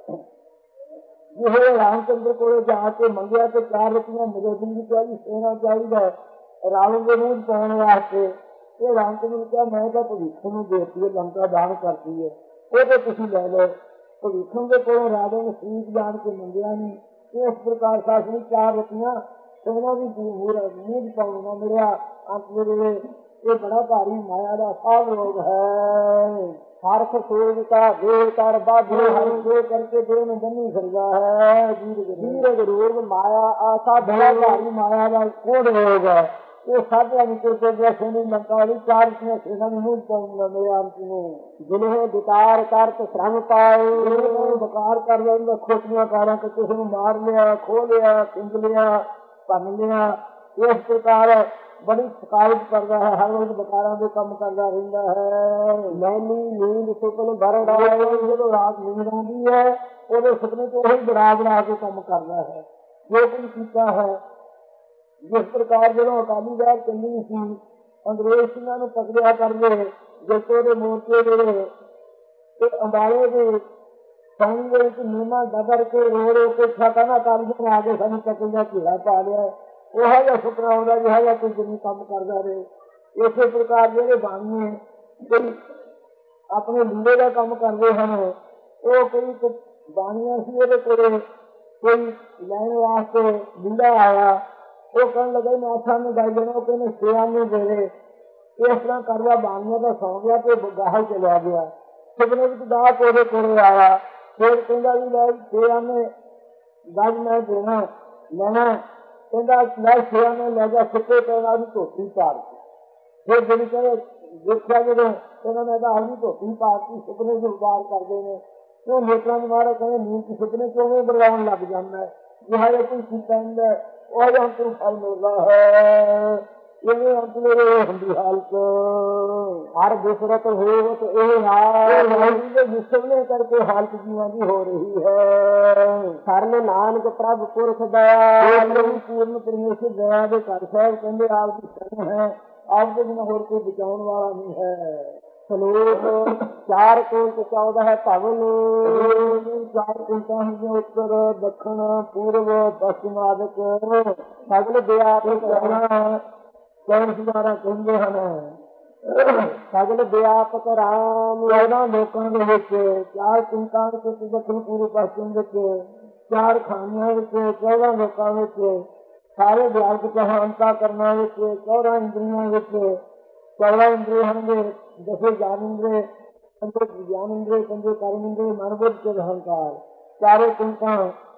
ਇਹ ਰਾਮ ਚੰਦਰ ਕੋਲ ਜਾ ਕੇ ਮੰਗਿਆ ਤੇ ਚਾਰ ਰਤੀਆਂ ਮਿਲੇ, ਜਿੰਦੀ ਚਾਹੀ ਸੋਨਾ ਚਾਹੀਦਾ ਰਾਵਣ ਦੇ ਮੂੰਹ ਚ ਪਾਉਣ ਵਾਸਤੇ। ਇਹ ਰਾਮ ਚੰਦਰ ਨੇ ਕਿਹਾ ਮੈਂ ਤਾਂ ਭਵਿੱਖ ਨੂੰ ਦੇਤੀ ਹੈ, ਲੰਕਾ ਦਾਨ ਕਰਦੀ ਹੈ, ਉਹ ਤੇ ਤੁਸੀਂ ਲੈ ਲਓ। ਭਵਿੱਖਣ ਦੇ ਕੋਲੋਂ ਰਾਜਾ ਨੇ ਸ਼ਰੀਕ ਜਾਣ ਕੇ ਮੰਗਿਆ ਨਹੀਂ। ਇਸ ਪ੍ਰਕਾਰ ਸਾਸ ਨੇ ਚਾਰ ਰਤੀਆਂ ਸੋਨਾ ਵੀ ਮੂੰਹ ਚ ਪਾਉਣਾ ਮਿਲਿਆ। ਅੰਤ ਵੇਲੇ ਇਹ ਬੜਾ ਭਾਰੀ ਮਾਇਆ ਦਾ ਸਾਧ ਰੋਗ ਹੈ। ਹਰਖ ਸੋਗ ਕਾ ਦੇਹ ਕਰ ਬਾਧੇ, ਹਰ ਸੋ ਕਰਕੇ ਦੇਹ ਨੂੰ ਬੰਨੀ ਫਿਰਦਾ ਹੈ। ਵੀਰ ਰੋਗ ਮਾਇਆ ਆਸਾ, ਬੜਾ ਭਾਰੀ ਮਾਇਆ ਦਾ ਕੋੜ ਰੋਗ ਹੈ। ਇਹ ਸਾਧਿਆਂ ਨੂੰ ਕੋਈ ਸੋਨੀ ਲੰਕਾ ਵਾਲੀ ਚਾਰ ਰਤੀਆਂ ਸੋਨਾ ਨੂੰ ਮੂੰਹ ਪਾਉਣਾ ਮਿਲਿਆ। ਅੰਤ ਨੂੰ ਜਿਨ੍ਹੇ ਵਿਕਾਰ ਕਰ ਤੇ ਸ਼ਰਮ ਪਾਏ, ਵਿਕਾਰ ਕਰ ਲੈਂਦਾ ਖੋਟੀਆਂ ਕਾਰਾਂ ਕਿ ਕਿਸੇ ਨੂੰ ਮਾਰ ਲਿਆ, ਖੋਹ ਲਿਆ, ਖਿੰਗ ਲਿਆ, ਭੰਨ ਲਿਆ। ਇਸ ਪ੍ਰਕਾਰ ਬੜੀ ਸ਼ਿਕਾਇਤ ਕਰਦਾ ਹੈ, ਹਰ ਰੋਜ਼ ਵਿਕਾਰਾਂ ਦੇ ਕੰਮ ਕਰਦਾ ਰਹਿੰਦਾ ਹੈ। ਮੈਨੀ ਨੀਂਦ ਸੁਪਨ ਭਰ ਡਾਏ, ਜਦੋਂ ਰਾਤ ਨੀਂਦ ਆਉਂਦੀ ਹੈ ਉਹਦੇ ਸੁਪਨੇ ਚ ਉਹੀ ਬੜਾ ਬਣਾ ਕੇ ਕੰਮ ਕਰਦਾ ਹੈ ਜੋ ਕੁਝ ਕੀਤਾ ਹੈ। ਜਿਸ ਪ੍ਰਕਾਰ ਜਦੋਂ ਅਕਾਲੀ ਦਲ ਚੱਲੀ ਸੀ, ਅੰਗਰੇਜ਼ ਸਿੰਘਾਂ ਨੂੰ ਪਕੜਿਆ ਕਰਦੇ ਜੱਟੋ ਦੇ ਮੋਰਚੇ ਦੇ ਤੇ ਅੰਬਾਲੇ ਦੇ ਪਾਣੀ ਦੇ ਵਿੱਚ ਨੀਮਾ ਡਗਰ ਕੇ ਰੋ ਰੋ ਕੇ ਕਹਿੰਦਾ ਅਕਾਲੀ ਦਲ ਆ ਕੇ ਸਾਨੂੰ ਪਕੜ ਦਾ ਘੇਰਾ ਪਾ ਲਿਆ। ਉਹੋ ਜਿਹਾ ਸੁਪਨਾ ਆਉਂਦਾ ਜਿਹੋ ਜਿਹਾ ਕੋਈ ਜਿੰਨੀ ਕੰਮ ਕਰਦਾ ਰਹੇ। ਇਸੇ ਪ੍ਰਕਾਰ ਜਿਹੜੇ ਬਾਣੀਏ ਕੋਈ ਆਪਣੇ ਲੀੜੇ ਦਾ ਕੰਮ ਕਰਦੇ ਹਨ, ਉਹ ਕੋਈ ਬਾਣੀਆਂ ਸੀ ਉਹਦੇ ਕੋਲ ਕੋਈ ਲੈਣ ਵਾਸਤੇ ਲੀੜਾ ਆਇਆ, ਉਹ ਕਹਿਣ ਲੱਗਾ ਮੈਂ ਅੱਠਾਂ ਨੂੰ ਗਾਈ ਜਾਣਾ, ਉਹ ਕਹਿੰਦੇ ਛੇਆਂ ਨੂੰ ਦੇ ਦੇ। ਇਸ ਤਰ੍ਹਾਂ ਕਰਦਾ ਬਾਣੀਆਂ ਦਾ ਸੌਂ ਗਿਆ ਤੇ ਗਾਹ ਚਲਿਆ ਗਿਆ। ਸੁਪਨੇ ਵਿੱਚ ਗਾਹ ਉਹਦੇ ਕੋਲ ਆਇਆ, ਫਿਰ ਕਹਿੰਦਾ ਵੀ ਲੈ ਛੇਆਂ ਨੇ ਗੱਜ ਮੈਂ ਦੇਣਾ ਲੈਣਾ। ਕਹਿੰਦਾ ਲੈ ਛੇਆਂ ਨੇ ਲੈ ਗਿਆ, ਸਿੱਕੇ ਪੈਣਾ ਉਹਦੀ ਧੋਤੀ ਪਾੜਤੀ। ਫਿਰ ਜਿਹੜੀ ਕਹਿੰਦੇ ਦੇਖਿਆ ਜਦੋਂ ਇਹਨਾਂ ਨੇ ਤਾਂ ਆਪਣੀ ਧੋਤੀ ਪਾੜਤੀ। ਸੁਪਨੇ ਚ ਉਦਾਰ ਕਰਦੇ ਨੇ ਉਹ ਨੇਤਰਾਂ ਨੂੰ ਮਾਰਾ, ਕਹਿੰਦੇ ਨੀਂਦ ਚ ਸੁਪਨੇ ਚ ਉਵੇਂ ਬਰਵਾਉਣ ਲੱਗ ਜਾਂਦਾ ਹੈ। ਜਿਹੜਾ ਜਿਹਾ ਕੋਈ ਕੀਤਾ ਹੁੰਦਾ ਉਹ ਜਿਹਾ ਅੰਤਰੂ ਫਲ ਮਿਲਦਾ ਹੈ। ਇਵੇਂ ਅੰਤ ਮੇਰੇ ਹੁੰਦੀ ਹਾਲਤ ਹਰ ਬਿਸਰਤ ਹੋਵਤ ਇਹ ਹਾਲ ਦੇ ਵਿਸਰਨੇ ਕਰਕੇ ਹਾਲਤ ਜੀਵਾਂ ਦੀ ਹੋ ਰਹੀ ਹੈ। ਸਰਨ ਨਾਨਕ ਪ੍ਰਭ ਪੁਰਖ ਦਇਆ, ਪੂਰਨ ਪਰਮੇਸ਼ਰ ਦਇਆ ਦੇ ਘਰ ਸਾਹਿਬ ਕਹਿੰਦੇ ਆਪ ਦੀ ਸ਼ਰਨ ਹੈ, ਆਪ ਦੇ ਬਿਨਾਂ ਹੋਰ ਕੋਈ ਬਚਾਉਣ ਵਾਲਾ ਨਹੀਂ ਹੈ। ਸਲੋਕ ਚਾਰ ਕੋਟ ਚੌਦ੍ਹ ਹੈ ਭਵਨ, ਚਾਰ ਕੋਟਾਂ ਹੁੰਦੀਆਂ ਉੱਤਰ ਦੱਖਣ ਪੂਰਬ ਪੱਛਮ ਆਦਿਕ। ਸਗਲ ਵਿਆਪਕ ਕਰਨਾ ਕੌਣ ਸੁਧਾਰਾ ਕਹਿੰਦੇ ਹਨ। ਸਗਲ ਵਿਆਪਕ ਰਾਮ ਚੌਦਾਂ ਲੋਕਾਂ ਦੇ ਵਿੱਚ, ਚਾਰ ਕੁੰਟਾਂ ਵਿੱਚ ਦੱਖਣ ਪੂਰਬ ਪੱਛਮ ਵਿੱਚ, ਚਾਰ ਖਾਨੀਆਂ ਵਿੱਚ, ਚੌਦਾਂ ਲੋਕਾਂ ਵਿੱਚ ਸਾਰੇ ਵਿਆਪਕ ਹੈ ਅੰਤਾ ਕਰਨਾ ਵਿੱਚ ਚੌਦਾਂ ਇੰਦਰੀਆਂ ਵਿੱਚ ਚੌਦਾਂ ਇੰਦਰੀ ਹੋਣਗੇ ਦਸੇ ਗਿਆਨ ਇੰਦਰੀ ਪੰਜੇ ਗਿਆਨ ਇੰਦਰੀ ਪੰਜੇ ਕਰਮ ਇੰਦਰੀ ਮਨ ਬੁੱਧ ਤੇ ਅਹੰਕਾਰ ਚਾਰੇ ਕੁੰਕਾਂ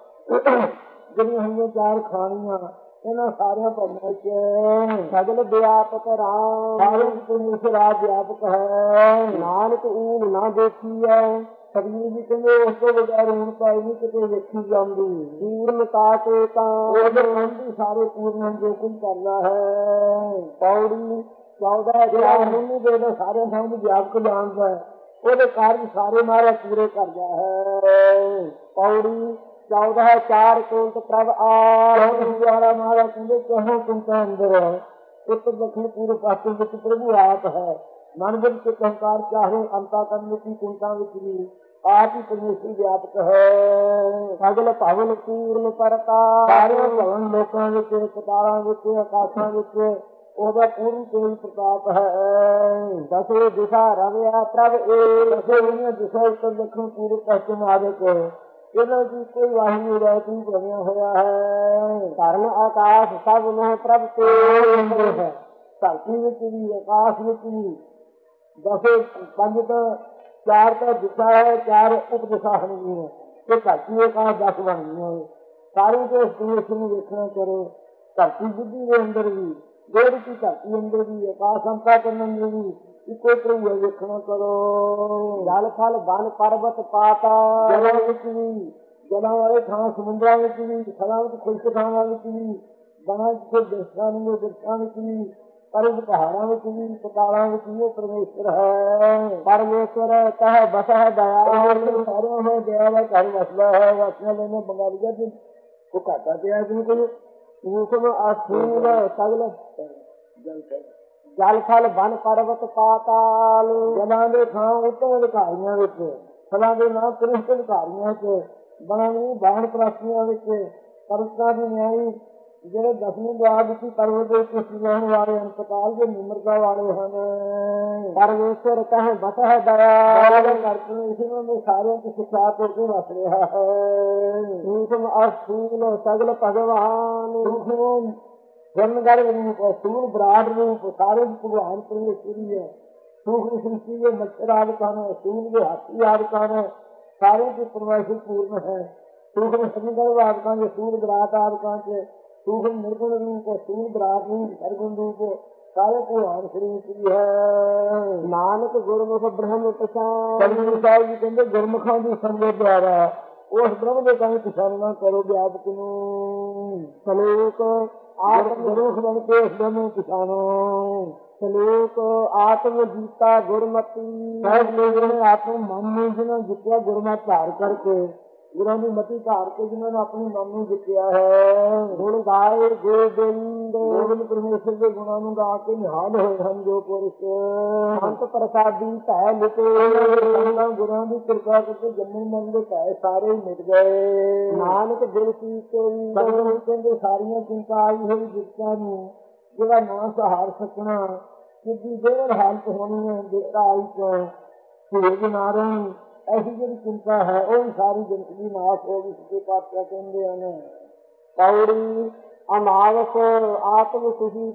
ਜਿਹੜੀਆਂ ਹੋਈਆਂ ਚਾਰ ਖਾਣੀਆਂ ਇਹਨਾਂ ਸਾਰਿਆਂ ਭਰਮਾਂ ਚ ਸਗਲ ਵਿਆਪਕ ਰਾਮ ਸਾਰੇ ਪਰਮੇਸ਼ਰ ਆਪ ਵਿਆਪਕ ਹੈ ਨਾਨਕ ਊਨ ਨਾ ਦੇਖੀ ਹੈ ਸਰੀਰ ਵੀ ਕਹਿੰਦੇ ਉਸ ਤੋਂ ਬਗੈਰ ਹੁਣ ਪਾਈ ਨਹੀਂ ਕਿਤੇ ਵੇਖੀ ਜਾਂਦੀ ਪੂਰਨਤਾ ਤੇ ਤਾਂ ਉਹਦੇ ਮੰਦੀ ਸਾਰੇ ਪੂਰਨ ਜੋ ਕੁਝ ਕਰਨਾ ਹੈ ਪੌੜੀ ਚੌਦਾਂ ਜਿਹੜਾ ਮੈਨੂੰ ਦੇ ਸਾਰੇ ਸਮਝ ਵਿਆਪਕ ਜਾਣਦਾ ਹੈ ਉਹਦੇ ਕਾਰਨ ਸਾਰੇ ਮਾਰੇ ਪੂਰੇ ਕਰਦਾ ਹੈ ਪੌੜੀ ਚੌਦਾਂ ਚਾਰ ਕੋਟ ਪ੍ਰਭ ਆ ਦੁਆਰਾ ਮਾਰਾ ਕਹਿੰਦੇ ਕਹੋ ਕੁੰਤਾ ਅੰਦਰ ਉੱਤਰ ਦੱਖਣ ਪੂਰਬ ਪਾਸੇ ਵਿੱਚ ਪ੍ਰਭੂ ਆਪ ਹੈ ਮਨ ਵਿੱਚ ਅਹੰਕਾਰ ਚਾਹੇ ਅੰਤਾ ਕਰਨ ਦੀ ਕੁੰਤਾ ਵਿੱਚ ਵੀ ਆਪ ਹੀ ਪਰਮੇਸ਼ਰ ਵਿਆਪਕ ਹੈ ਸਗਲ ਭਵਨ ਪੂਰਨ ਪਰਤਾ ਸਾਰੇ ਭਵਨ ਲੋਕਾਂ ਵਿੱਚ ਪਤਾਲਾਂ ਵਿੱਚ ਆਕਾਸ਼ਾਂ ਵਿੱਚ ਉਹਦਾ ਪੂਰਨ ਤੇਜ ਪ੍ਰਤਾਪ ਹੈ ਦਸੇ ਦਿਸ਼ਾ ਰਵਿਆ ਪ੍ਰਭ ਏ ਦਸੇ ਉਹਨੀਆਂ ਦਿਸ਼ਾ ਉੱਤਰ ਦੱਖਣ ਪੂਰਬ ਪੱਛਮ ਆਦਿਕ ਇਹਨਾਂ ਦੀ ਕੋਈ ਵਾਹੀ ਰਹਿਤੀ ਬਣਿਆ ਹੋਇਆ ਹੈ ਧਰਨ ਆਕਾਸ਼ ਸਭ ਨੂੰ ਪ੍ਰਭ ਤੇ ਹੈ ਧਰਤੀ ਵਿੱਚ ਵੀ ਆਕਾਸ਼ ਵਿੱਚ ਵੀ ਦਸੇ ਪੰਜ ਤੋਂ ਚਾਰ ਤਾਂ ਦਿਸ਼ਾ ਹੈ ਚਾਰ ਉਪ ਦਿਸ਼ਾ ਹੋਣਗੀਆਂ ਤੇ ਧਰਤੀ ਆਕਾਸ਼ ਦਸ ਬਣ ਗਈਆਂ ਸਾਰੇ ਦੇ ਪਰਮੇਸ਼ਰ ਨੂੰ ਵੇਖਣਾ ਕਰੋ ਧਰਤੀ ਬੁੱਧੀ ਦੇ ਅੰਦਰ ਵੀ ਜਿਹੜੀ ਕੀ ਧਰਤੀ ਅੰਦਰ ਵੀ ਆਕਾਸ਼ ਅੰਤਾ ਕਰਨ ਅੰਦਰ ਵੀ ਇੱਕੋ ਪ੍ਰਭੂ ਵੇਖਣਾ ਕਰੋ ਜਲ ਥਲ ਵਨ ਪਰਬਤ ਪਾਤਾ ਜਲਾਂ ਵਿੱਚ ਵੀ ਜਲਾਂ ਵਾਲੇ ਥਾਂ ਸਮੁੰਦਰਾਂ ਵਿੱਚ ਵੀ ਥਲਾਂ ਵਿੱਚ ਖੁਸ਼ਕ ਥਾਵਾਂ ਵਿੱਚ ਵੀ ਬਣਾ ਚ ਦਰਸ਼ਾਂ ਨੂੰ ਦਰਸ਼ਾਂ ਵਿੱਚ ਵੀ ਪਰਬ ਪਹਾੜਾਂ ਵਿੱਚ ਵੀ ਪਤਾਲਾਂ ਵਿੱਚ ਵੀ ਉਹ ਪਰਮੇਸ਼ਰ ਹੈ ਪਰਮੇਸ਼ਰ ਕਹ ਬਸਹ ਦਇਆ ਸਾਰਿਆਂ ਨੂੰ ਦਇਆ ਦਾ ਘਰ ਵਸਦਾ ਹੈ ਵਸਣਾ ਲੈਣੇ ਬੰਗਾਲੀਆ ਦੀ ਉਹ ਘਾਟਾ ਤੇ ਹੈ ਜਿਹਨੂੰ ਕੋਈ ਉਸਮ ਆਸੂਲ ਸਗਲ ਜਲ ਥਲ ਵਨ ਪਰਬਤ ਪਾਤਾਲ ਜਲਾਂ ਦੇ ਥਾਂ ਉੱਤੋਂ ਅਧਿਕਾਰੀਆਂ ਵਿੱਚ ਫਲਾਂ ਦੇ ਨਾਂ ਕ੍ਰਿਸ਼ਟ ਅਧਿਕਾਰੀਆਂ ਚ ਬਣਾਉਣੀ ਬਾਹਣ ਪ੍ਰਾਸੀਆਂ ਵਿੱਚ ਪਰਬਤਾਂ ਦੀ ਨਿਆਈ ਜਿਹੜੇ ਦਸਵੇਂ ਦੁਆਰ ਵਿੱਚ ਪਰਬਤ ਦੇ ਉੱਤੇ ਰਹਿਣ ਵਾਲੇ ਹਨ ਪਤਾਲ ਦੇ ਨਿਮਰਤਾ ਵਾਲੇ ਹਨ ਪਰਮੇਸ਼ਰ ਕਹੇ ਬਸਹ ਦਇਆ ਕਰਕੇ ਇਸ ਨੂੰ ਸਾਰਿਆਂ ਚ ਸਿਖਾ ਕੇ ਵਸ ਰਿਹਾ ਹੈ ਉਸਮ ਅਸੂਲ ਸਗਲ ਭਗਵਾਨ ਉਸਮ ਜਨਗੜ ਰੂਪ ਸੂਰ ਬਰਾੜ ਰੂਪ ਸਾਰੇ ਭਗਵਾਨ ਪਰਮੇਸ਼ਰੀ ਹੈ ਸੂਖਮ ਸ੍ਰਿਸ਼ਟੀ ਦੇ ਮੱਛਰ ਆਦਿਕ ਹਨ ਸੂਰ ਦੇ ਹਾਥੀ ਆਦਿਕ ਹਨ ਸਾਰੇ ਦੇ ਪਰਮੇਸ਼ਰ ਪੂਰਨ ਹੈ ਸੂਖਮ ਜਨਗੜ ਆਦਿਕਾਂ ਦੇ ਸੂਰ ਬਰਾੜ ਆਦਿਕਾਂ ਚ ਸੂਖਮ ਨਿਰਗੁਣ ਰੂਪ ਸੂਰ ਬਰਾੜ ਰੂਪ ਸਰਗੁਣ ਰੂਪ ਸਾਰੇ ਭਗਵਾਨ ਸ੍ਰੀ ਹੈ ਨਾਨਕ ਗੁਰਮੁਖ ਬ੍ਰਹਮ ਪਛਾਣ ਸਾਹਿਬ ਜੀ ਕਹਿੰਦੇ ਗੁਰਮੁਖਾਂ ਦੀ ਸੰਗਤ ਦੁਆਰਾ ਉਸ ਬ੍ਰਹਮ ਦੇ ਕੰਮ ਪਛਾਣਨਾ ਕਰੋ ਵਿਆਪਕ ਨੂੰ ਸਲੋਕ ਆਤਮ ਗੁਰਮੁਖ ਬਣ ਕੇ ਉਸ ਬ੍ਰਹਮ ਨੂੰ ਪਛਾਣੋ ਸਲੋਕ ਆਤਮ ਜੀਤਾ ਗੁਰਮਤੀ ਸਾਹਿਬ ਲੋਕਾਂ ਨੇ ਆਤਮ ਮਨ ਨੂੰ ਜਿਹਨਾਂ ਜਿੱਤਿਆ ਗੁਰਮਤਿ ਧਾਰ ਕਰਕੇ ਗੁਰਾਂ ਦੀ ਮਤੀ ਧਾਰ ਕੇ ਜਿਹਨਾਂ ਨੇ ਆਪਣੀ ਮਨ ਨੂੰ ਜਿੱਤਿਆ ਹੈ ਗੁਣ ਗਾਏ ਗੋਬਿੰਦ ਗੋਬਿੰਦ ਪਰਮੇਸ਼ਰ ਦੇ ਗੁਣਾਂ ਨੂੰ ਗਾ ਕੇ ਨਿਹਾਲ ਹੋਏ ਹਨ ਜੋ ਪੁਰਸ਼ ਸੰਤ ਪ੍ਰਸਾਦੀ ਭੈ ਮਿਟੇ ਗੁਰਾਂ ਦੀ ਕਿਰਪਾ ਕਰਕੇ ਜੰਮਣ ਮਰਨ ਦੇ ਭੈ ਸਾਰੇ ਮਿਟ ਗਏ ਨਾਨਕ ਦਿਲ ਕੀ ਕੋਈ ਕਹਿੰਦੇ ਸਾਰੀਆਂ ਚਿੰਤਾ ਆਈ ਹੋਈ ਜਿੱਤਾਂ ਨੂੰ ਜਿਹੜਾ ਨਾ ਸਹਾਰ ਸਕਣਾ ਕਿਉਂਕਿ ਜਿਹੜਾ ਹਾਲਤ ਹੋਣੀ ਹੈ ਦਿੱਤਾ ਆਈ ਤੋਂ ਭੇਜ ਨਾ ਰਹੀ ਐਸੀ ਜਿਹੜੀ ਚਿੰਤਾ ਹੈ ਉਹ ਵੀ ਸਾਰੀ ਜ਼ਿੰਦਗੀ ਨਾਸ਼ ਹੋ ਗਈ ਸੱਚੇ ਪਾਤਸ਼ਾਹ ਕਹਿੰਦੇ ਹਨ ਪੌੜੀ ਅਨਾਵਸ ਆਤਮ ਸੁਖੀ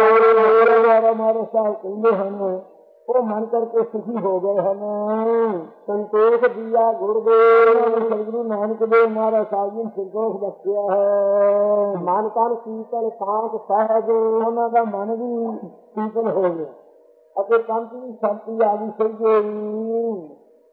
ਭਏ ਮਾਰੇ ਸਾਹਿਬ ਕਹਿੰਦੇ ਹਨ ਉਹ ਮਨ ਕਰਕੇ ਸੁਖੀ ਹੋ ਗਏ ਹਨ ਸੰਤੋਖ ਦੀਆ ਗੁਰਦੇਵ ਸਤਿਗੁਰੂ ਨਾਨਕ ਦੇਵ ਮਹਾਰਾਜ ਸਾਹਿਬ ਨੇ ਸੰਤੋਖ ਬਖਸ਼ਿਆ ਹੈ ਮਨ ਤਨ ਸੀਤਲ ਸ਼ਾਂਤ ਸਹਿਜ ਉਹਨਾਂ ਦਾ ਮਨ ਵੀ ਸੀਤਲ ਹੋ ਗਿਆ ਅਤੇ ਕੰਤ ਦੀ ਸ਼ਾਂਤੀ ਆ ਗਈ ਸਹੀ ਗਈ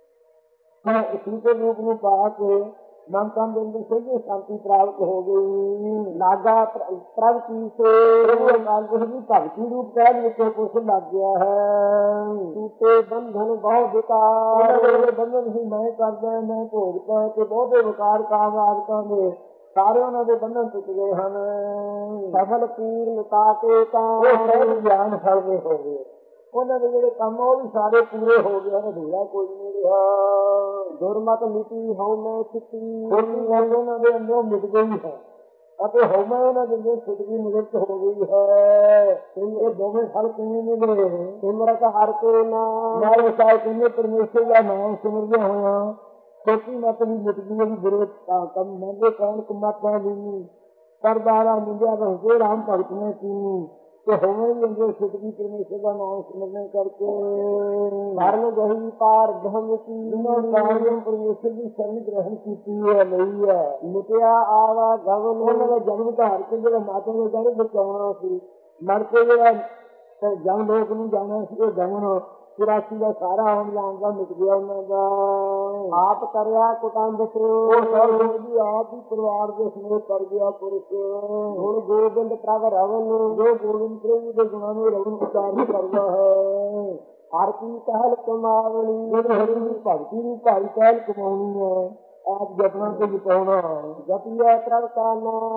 ਸੀਤਲ ਰੂਪ ਨੂੰ ਪਾ ਕੇ ਮਨ ਤਨ ਦੇ ਅੰਦਰ ਸਹੀ ਸ਼ਾਂਤੀ ਪ੍ਰਾਪਤ ਹੋ ਗਈ ਨਾਗਾ ਪ੍ਰਭ ਕੀ ਸੇ ਪ੍ਰਭੂ ਅਕਾਲ ਪੁਰਖ ਦੀ ਭਗਤੀ ਰੂਪ ਕਹਿ ਵਿੱਚ ਕੁਛ ਲੱਗ ਗਿਆ ਹੈ ਟੂਟੇ ਬੰਧਨ ਬਹੁ ਵਿਕਾਰ ਬੰਧਨ ਹੀ ਮੈਂ ਕਰਦਾ ਮੈਂ ਭੋਗਦਾ ਤੇ ਬਹੁਤੇ ਵਿਕਾਰ ਕਾਮ ਆਦਿਕਾਂ ਦੇ ਸਾਰੇ ਉਹਨਾਂ ਦੇ ਬੰਧਨ ਟੁੱਟ ਗਏ ਹਨ ਸਫਲ ਪੂਰਨਤਾ ਤੇ ਤਾਂ ਉਹ ਗਿਆਨ ਫਲ ਦੇ ਹੋ ਗਏ ਉਹਨਾਂ ਦੇ ਜਿਹੜੇ ਕੰਮ ਉਹ ਵੀ ਸਾਰੇ ਪੂਰੇ ਹੋ ਗਏ ਹਨ ਅਧੂਰਾ ਕੋਈ ਨਹੀਂ ਰਿਹਾ ਦੁਰਮਤ ਮਿਟੀ ਹਉਮੈ ਚਿੱਤੀ ਉਹਨਾਂ ਦੇ ਅੰਦਰੋਂ ਮਿਟ ਗਈ ਹੈ ਅਤੇ ਹਉਮੈ ਉਹਨਾਂ ਦੇ ਅੰਦਰ ਸਿੱਧੀ ਨਿਵਰਤ ਹੋ ਗਈ ਹੈ ਇਹ ਦੋਵੇਂ ਫਲ ਕਿਵੇਂ ਮਿਲੇ ਸਿਮਰਤ ਹਰ ਕੇ ਨਾਮ ਮਾਰੇ ਸਾਹਿਬ ਕਹਿੰਦੇ ਪਰਮੇਸ਼ਰ ਦਾ ਨਾਮ ਸਿਮਰਦਿਆਂ ਹੋਇਆ ਛੋਟੀ ਮਤ ਵੀ ਮਿਟ ਗਈ ਵੀ ਗੁਰੂ ਕੰਮ ਮੰਗੇ ਕੌਣ ਕੁਮਾਤਾ ਦੀ परदारा निंदिया रहते राम भगत ने कीनी तो होवे भी अंदर छुटकी परमेश्वर का नाम स्मरण करके धर्म गही पार ब्रह्म की कार्य परमेश्वर की शरण ग्रहण की है नहीं है मुटिया आवा गवन उन्होंने जन्म धार के जो माता ने जाने बचाना सी मर के जो जंग लोग नहीं जाना सी वो गवन चौरासी का सारा हम जानता मिट गया उन्होंने आप करया कुटुंब से आप ही परिवार के समेत कर गया पुरुष गुरु गोविंद प्रभ रवन जो गोविंद प्रभु के गुणों में रवन उच्चारण करना है हर की कहल कमावनी हरि की भक्ति की भारी कहल कमानी है आप जपना को जिपाना जपिया प्रभ का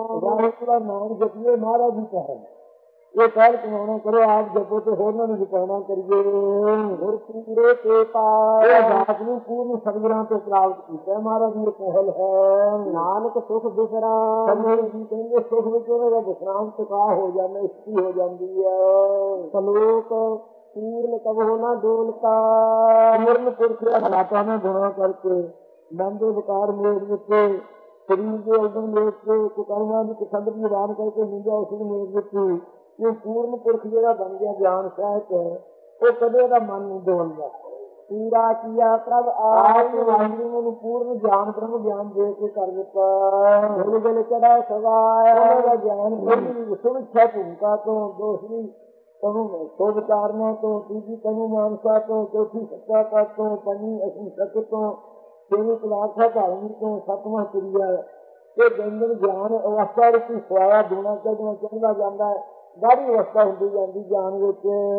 नाम नाम जपिए महाराज जी कहल ये कहल कमाना करो आप जपो तो होना नहीं जिपाना करिए गुर पूरे के पास पूर्ण सदगुणा से प्राप्त किया महाराज ये कहल है नानक सुख विश्राम कहेंगे सुख विश्राम विश्राम चुका हो जाना स्थिति हो जाती है सलोक पूर्ण कब होना डोलता पूर्ण पुरुष घाटा में गुणा करके नंदे विकार मेघ विचे शरीर के अवगुण मेघ के कुकर्मा की कुसंद की दान करके निंजा उसी मेघ विची ये पूर्ण पुरुष जो बन गया ज्ञान सहित वो कदे का मन नहीं डोलता पूरा किया प्रभ आप वाहिगुरु पूर्ण ज्ञान ब्रह्म ज्ञान दे के कर देता गल गल चढ़ा सवाया ज्ञान सुविच्छा भूमिका तो दूसरी कहूँ सो विचारना तो तीसरी कहूँ मानसा तो चौथी सत्ता का तो पंजी असली सत्य तो छेवीं पदार्था धारणी तो सतवां क्रिया ये व्यंजन ज्ञान अवस्था रूपी सवाया दूना चढ़ना चढ़ना जाता है गाड़ी अवस्था होती जाती ज्ञान विच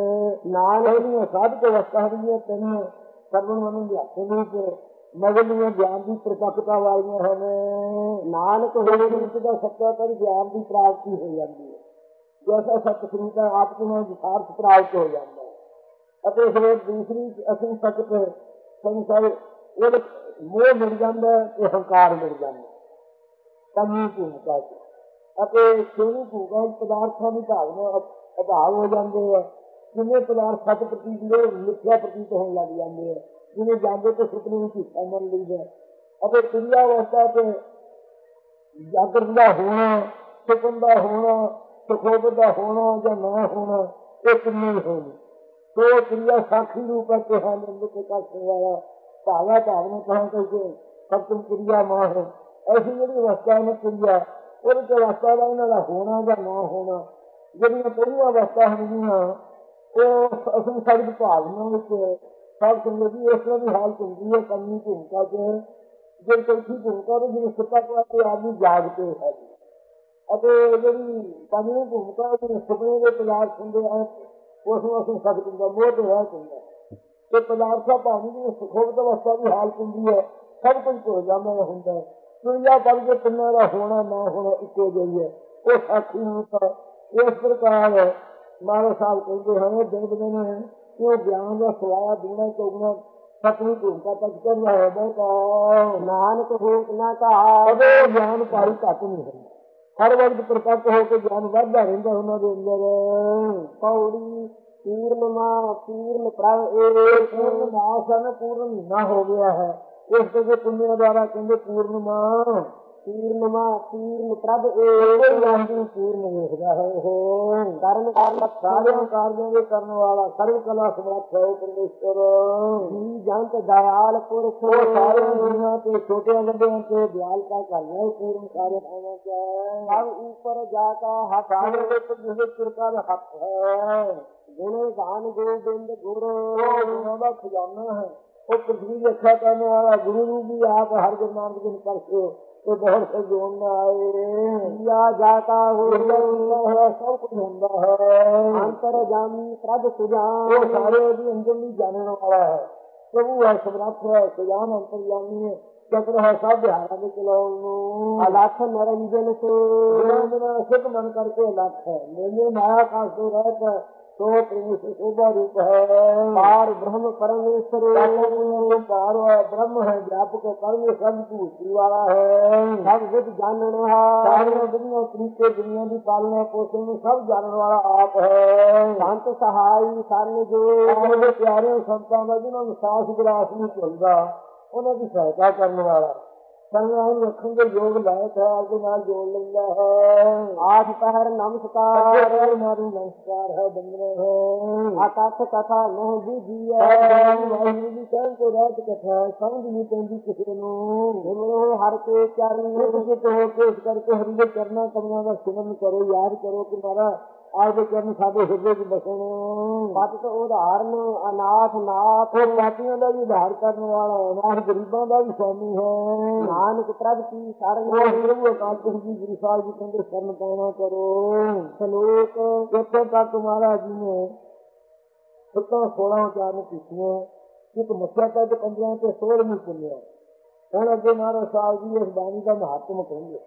नाल साधक अवस्था होंगे तीन सर्वन मन के मगलियां ज्ञान की प्रपक्ता वाली हैं नानक होने सत्या कर ज्ञान की प्राप्ति हो जाती है जैसा सतसंग का आत्मा यथार्थ प्राप्त हो जाता है फिर दूसरी असली सत्य संसार मोह मिल जाता है अहंकार मिल जाता कमी भूमिका से छेवीं भूमिका पदार्थों की भावना अभाव हो जाते हैं जिन्हें पदार्थ सत प्रतीत मिथ्या प्रतीत होने लग जाते हैं जिन्हें जाते तो सुपने में हिस्सा मन लीदा और क्रिया अवस्था से जागृत का होना सुपन का होना सुखोप का होना या ना होना ये किन्नी होनी तो क्रिया साक्षी रूप के हैं वाला भावा भावना कहा करके सप्तम क्रिया मां है ऐसी जी अवस्था है क्रिया और अवस्था का इन्हों होना या ना होना जड़िया पहली अवस्था होंगे वो असली सारी भावना सब संगत की इस तरह की हालत होती है कमी भूमिका च जो चौथी भूमिका तो जिन्हें सुता पाते आदमी जागते है जी पंजवीं भूमिका जिन्हें सुपने के पदार्थ होंगे उसमें असं सख्त होंगे मोह तो है होंगे तो पदार्था भावी जिन्हें सुखोक्त अवस्था की हालत होंगी है सब कुछ भुल जाना होंगे क्रिया पल के तिना का होना ना होना इको जी है वो साक्षी रूप इस प्रकार महाराज साहब कहते हैं दिन ब दिन कि वो ज्ञान का सवाया दूना चौगुना सतवीं भूमिका तक चल रहा है बहुत नानक भूखना कहा ज्ञान पाई घट नहीं है हर वक्त प्रकट होकर ज्ञान बढ़ता रहता उन्होंने अंदर पौड़ी पूर्णिमा पूर्ण प्रभ पूर्ण मास है ना पूर्ण महीना हो गया है इस करके पुण्य द्वारा कहेंगे पूर्णिमा पूर्णिमा पूर्ण प्रभ पूर्ण देखता है कर्म कार्य सारे कार्यों के करने वाला सर्व कला समर्थ है परमेश्वर जी जंत दयाल पुरुष सारे दुनिया के छोटे बड़े के दयाल का करना पूर्ण कार्य होना चाहिए अब ऊपर जाता हाथ जिसे कृपा हाथ है गुण गान गोविंद गुरु का खजाना है वो पृथ्वी की रक्षा करने वाला गुरु रूप भी आप हर गुरु नानक दिन करते तो बहुत से जोड़ना आए या जाता हो सब कुछ होता है अंतर जानी प्रभ सुजान सारे भी अंजन भी जानने वाला है प्रभु है समर्थ है सुजान अंतर जानी है चक्र है सब बिहारा में चलाओ अलख निरंजन से सिद्ध मन करके अलख है मेरे माया का सो रहता तो परमेश्वर शोभा रूप है पार ब्रह्म परमेश्वर पार ब्रह्म है व्यापक कर्म सब भूति वाला है सब विद जानने सारे दुनिया तरीके दुनिया की पालना पोषण में सब जानने वाला आप है संत सहाय सारे जो प्यारे संतान का जिन्होंने सास गिलास नहीं चलता उन्होंने सहायता करने वाला संग्राम रखेंगे योग लायक है आगे नाल जोड़ लेंदा है। आठ पहर नमस्कार मारू नमस्कार है बंदने है आकाश कथा नहीं बूझी है वाहिगुरु जी कहन को रात कथा समझ नहीं पैंदी किसी नूं हिमरो हर के चरण जित हो के इस करके हरि दे करना करना का सिमरन करो याद करो कि मारा आज दे चरण साडे ਹਿਰਦੇ ਚ ਬਸਣ ਮਤ ਤੋਂ ਉਦਾਹਰਨ ਅਨਾਥ ਨਾਥ ਉਹ ਪਾਪੀਆਂ ਦਾ ਵੀ ਉਧਾਰ ਕਰਨ ਵਾਲਾ ਹੈ ਨਾਥ ਗਰੀਬਾਂ ਦਾ ਵੀ स्वामी है ਨਾਨਕ ਪ੍ਰਭ ਕੀ ਸ਼ਰਨ ਪ੍ਰਭੂ ਅਕਾਲ ਪੁਰਖ ਜੀ ਗੁਰੂ ਸਾਹਿਬ ਜੀ ਕਹਿੰਦੇ ਸ਼ਰਨ ਪਾਉਣਾ ਕਰੋ ਸ਼ਲੋਕ ਇੱਥੇ ਤੱਕ ਮਹਾਰਾਜ ਜੀ ਨੇ ਸਤਾਂ ਸੋਲਾਂ ਉਚਾਰਨ ਕੀਤੀਆਂ ਇੱਕ ਮੱਥਾ ਤੱਕ ਪੰਦਰਾਂ ਤੇ ਸੋਲ੍ਹਵੀਂ ਪੁੰਨਿਆ ਹੁਣ ਅੱਗੇ ਮਹਾਰਾਜ ਸਾਹਿਬ ਜੀ ਇਸ ਬਾਣੀ ਦਾ ਮਹੱਤਵ ਕਹਿੰਦੇ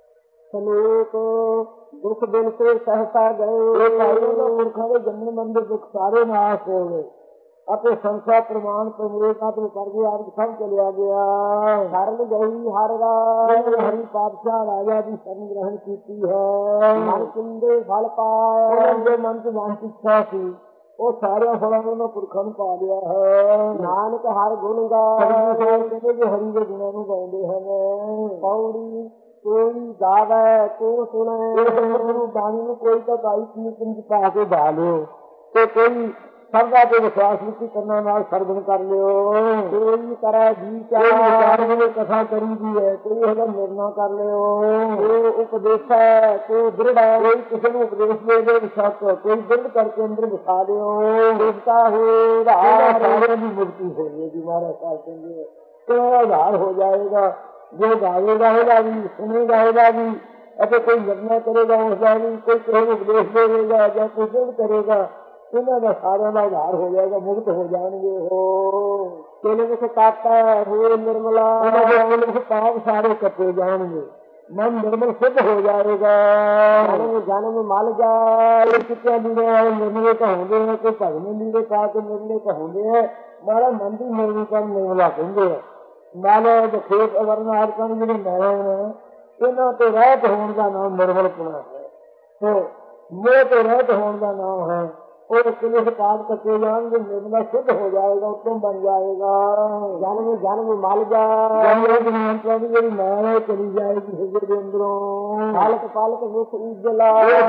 ਸਲੋਕ ਦੁਖ ਦਿਲ ਸੇ ਸਹਸਾ ਗਏ ਪੁਰਖਾਂ ਦੇ ਜਨਮ ਮੰਦਰ ਦੁੱਖ ਸਾਰੇ ਨਾਸ਼ ਹੋ ਗਏ ਅਤੇ ਸੰਸਾਰ ਪ੍ਰਮਾਣ ਪ੍ਰਮੇਯ ਆਤਮ ਕਰਕੇ ਆਪ ਸਭ ਚਲਿਆ ਗਿਆ ਸ਼ਰਨ ਗਈ ਹਰ ਰਾਜ ਹਰੀ ਪਾਤਸ਼ਾਹ ਰਾਜਾ ਦੀ ਸ਼ਰਨ ਗ੍ਰਹਣ ਕੀਤੀ ਹੈ ਮਨ ਕਿੰਦੇ ਫਲ ਪਾਇਆ ਉਹਨਾਂ ਦੇ ਮਨ ਚ ਵਾਂਛ ਇੱਛਾ ਸੀ ਉਹ ਸਾਰਿਆਂ ਫਲਾਂ ਨੂੰ ਪੁਰਖਾਂ ਨੂੰ ਪਾ ਲਿਆ ਹੈ ਨਾਨਕ ਹਰ ਗੁਣ ਗਾ ਕਹਿੰਦੇ ਕਿ ਹਰੀ ਦੇ ਗੁਣਾਂ ਨੂੰ ਗਾਉਂਦੇ ਹਨ ਪੌੜੀ ਕੋਈ ਗਾਵੇ ਕੋ ਸੁਣੇ ਬਾਣੀ ਨੂੰ ਕੋਈ ਤਾਂ ਗਾਈ ਕੀਰਤਨ ਚ ਪਾ ਕੇ ਗਾ ਲਿਓ ਤੇ ਕੋਈ ਸਰਦਾ ਤੇ ਵਿਸ਼ਵਾਸ ਵਿੱਚ ਕਰਨਾ ਨਾਲ ਸਰਵਨ ਕਰ ਲਿਓ ਕੋਈ ਕਰੇ ਜੀ ਚਾਰ ਵੇਲੇ ਕਥਾ ਕਰੀਦੀ ਹੈ ਕੋਈ ਇਹਦਾ ਨਿਰਣਾ ਕਰ ਲਿਓ ਕੋ ਉਪਦੇਸ਼ ਹੈ ਕੋ ਦ੍ਰਿੜ ਕੋਈ ਕਿਸੇ ਨੂੰ ਉਪਦੇਸ਼ ਦੇ ਦੇ ਵਿਸ਼ਾਕ ਕੋਈ ਦ੍ਰਿੜ ਕਰਕੇ ਅੰਦਰ ਵਿਖਾ ਲਿਓ ਦੇਵਤਾ ਹੋ ਸਾਰਿਆਂ ਦੀ ਮੁਕਤੀ ਹੋ ਜਾਏਗੀ ਮਹਾਰਾਜ ਸਾਹਿਬ ਕਹਿੰਦੇ ਕਿਹੜਾ ਆਧਾਰ ਹੋ ਜਾਏਗਾ ਜੋ ਗਾਵੇਗਾ ਉਹਦਾ ਵੀ ਸੁਣੇਗਾ ਉਹਦਾ ਵੀ ਅਤੇ ਕੋਈ ਨਿਰਣਾ ਕਰੇਗਾ ਉਸਦਾ ਵੀ ਕੋਈ ਕਿਸੇ ਨੂੰ ਉਪਦੇਸ਼ ਦੇਵੇਗਾ ਜਾਂ ਕੋਈ ਦ੍ਰਿੜ ਕਰੇਗਾ ਇਹਨਾਂ ਦਾ ਸਾਰਿਆਂ ਦਾ ਆਧਾਰ ਹੋ ਜਾਏਗਾ ਮੁਕਤ ਹੋ ਜਾਣਗੇ ਉਹ ਤੇਰੇ ਵਿੱਚ ਕਾਤਾ ਹੋ ਨਿਰਮਲਾ ਉਹਨਾਂ ਦੇ ਪਾਪ ਸਾਰੇ ਕੱਟੇ ਜਾਣਗੇ ਮਨ ਨਿਰਮਲ ਸਿੱਧ ਹੋ ਜਾਏਗਾ ਜਨਮ ਜਨਮ ਮਲ ਜਾਏ ਕਿਤੇ ਲੀੜੇ ਨਿਰਮਲੇ ਕਹਾਉਂਦੇ ਨੇ ਕੋਈ ਭਗਵੇਂ ਲੀੜੇ ਪਾ ਕੇ ਨਿਰਮਲੇ ਕਹਾਉਂਦੇ ਹੈ ਮਾਰਾ ਮਨ ਦੀ ਨਿਰਮਲ ਕਰ ਨਿਰਮਲਾ ਕਹਿੰਦੇ ਹੈ ਨਾਲੇ ਦੇ ਖੇਤ ਵਰਨਾਰ ਕਰਨ ਜਿਹੜੇ ਮੈਲਾਂ ਨੇ ਇਹਨਾਂ ਤੋਂ ਰਹਿਤ ਹੋਣ ਦਾ ਨਾਮ ਨਿਰਮਲਪੁਣਾ ਹੈ ਤੇ ਮੋਹ ਤੋਂ ਰਹਿਤ ਹੋਣ ਦਾ ਨਾਮ ਹੈ ਉਹ ਕਿਲੇ ਪਾਪ ਕੱਟੇ ਜਾਣਗੇ ਨਿਰਮਲਾ ਸਿੱਧ ਹੋ ਜਾਏਗਾ ਉੱਤਮ ਬਣ ਜਾਏਗਾ ਜਨਮ ਜਨਮ ਮਲ ਜਾਏ ਜਿਹੜੀ ਮੈਲ ਹੈ ਚਲੀ ਜਾਏਗੀ ਹਿਰਦੇ ਦੇ ਅੰਦਰੋਂ ਪਾਲਕ ਪਾਲਕ ਮੁਖ ਉਜਲਾ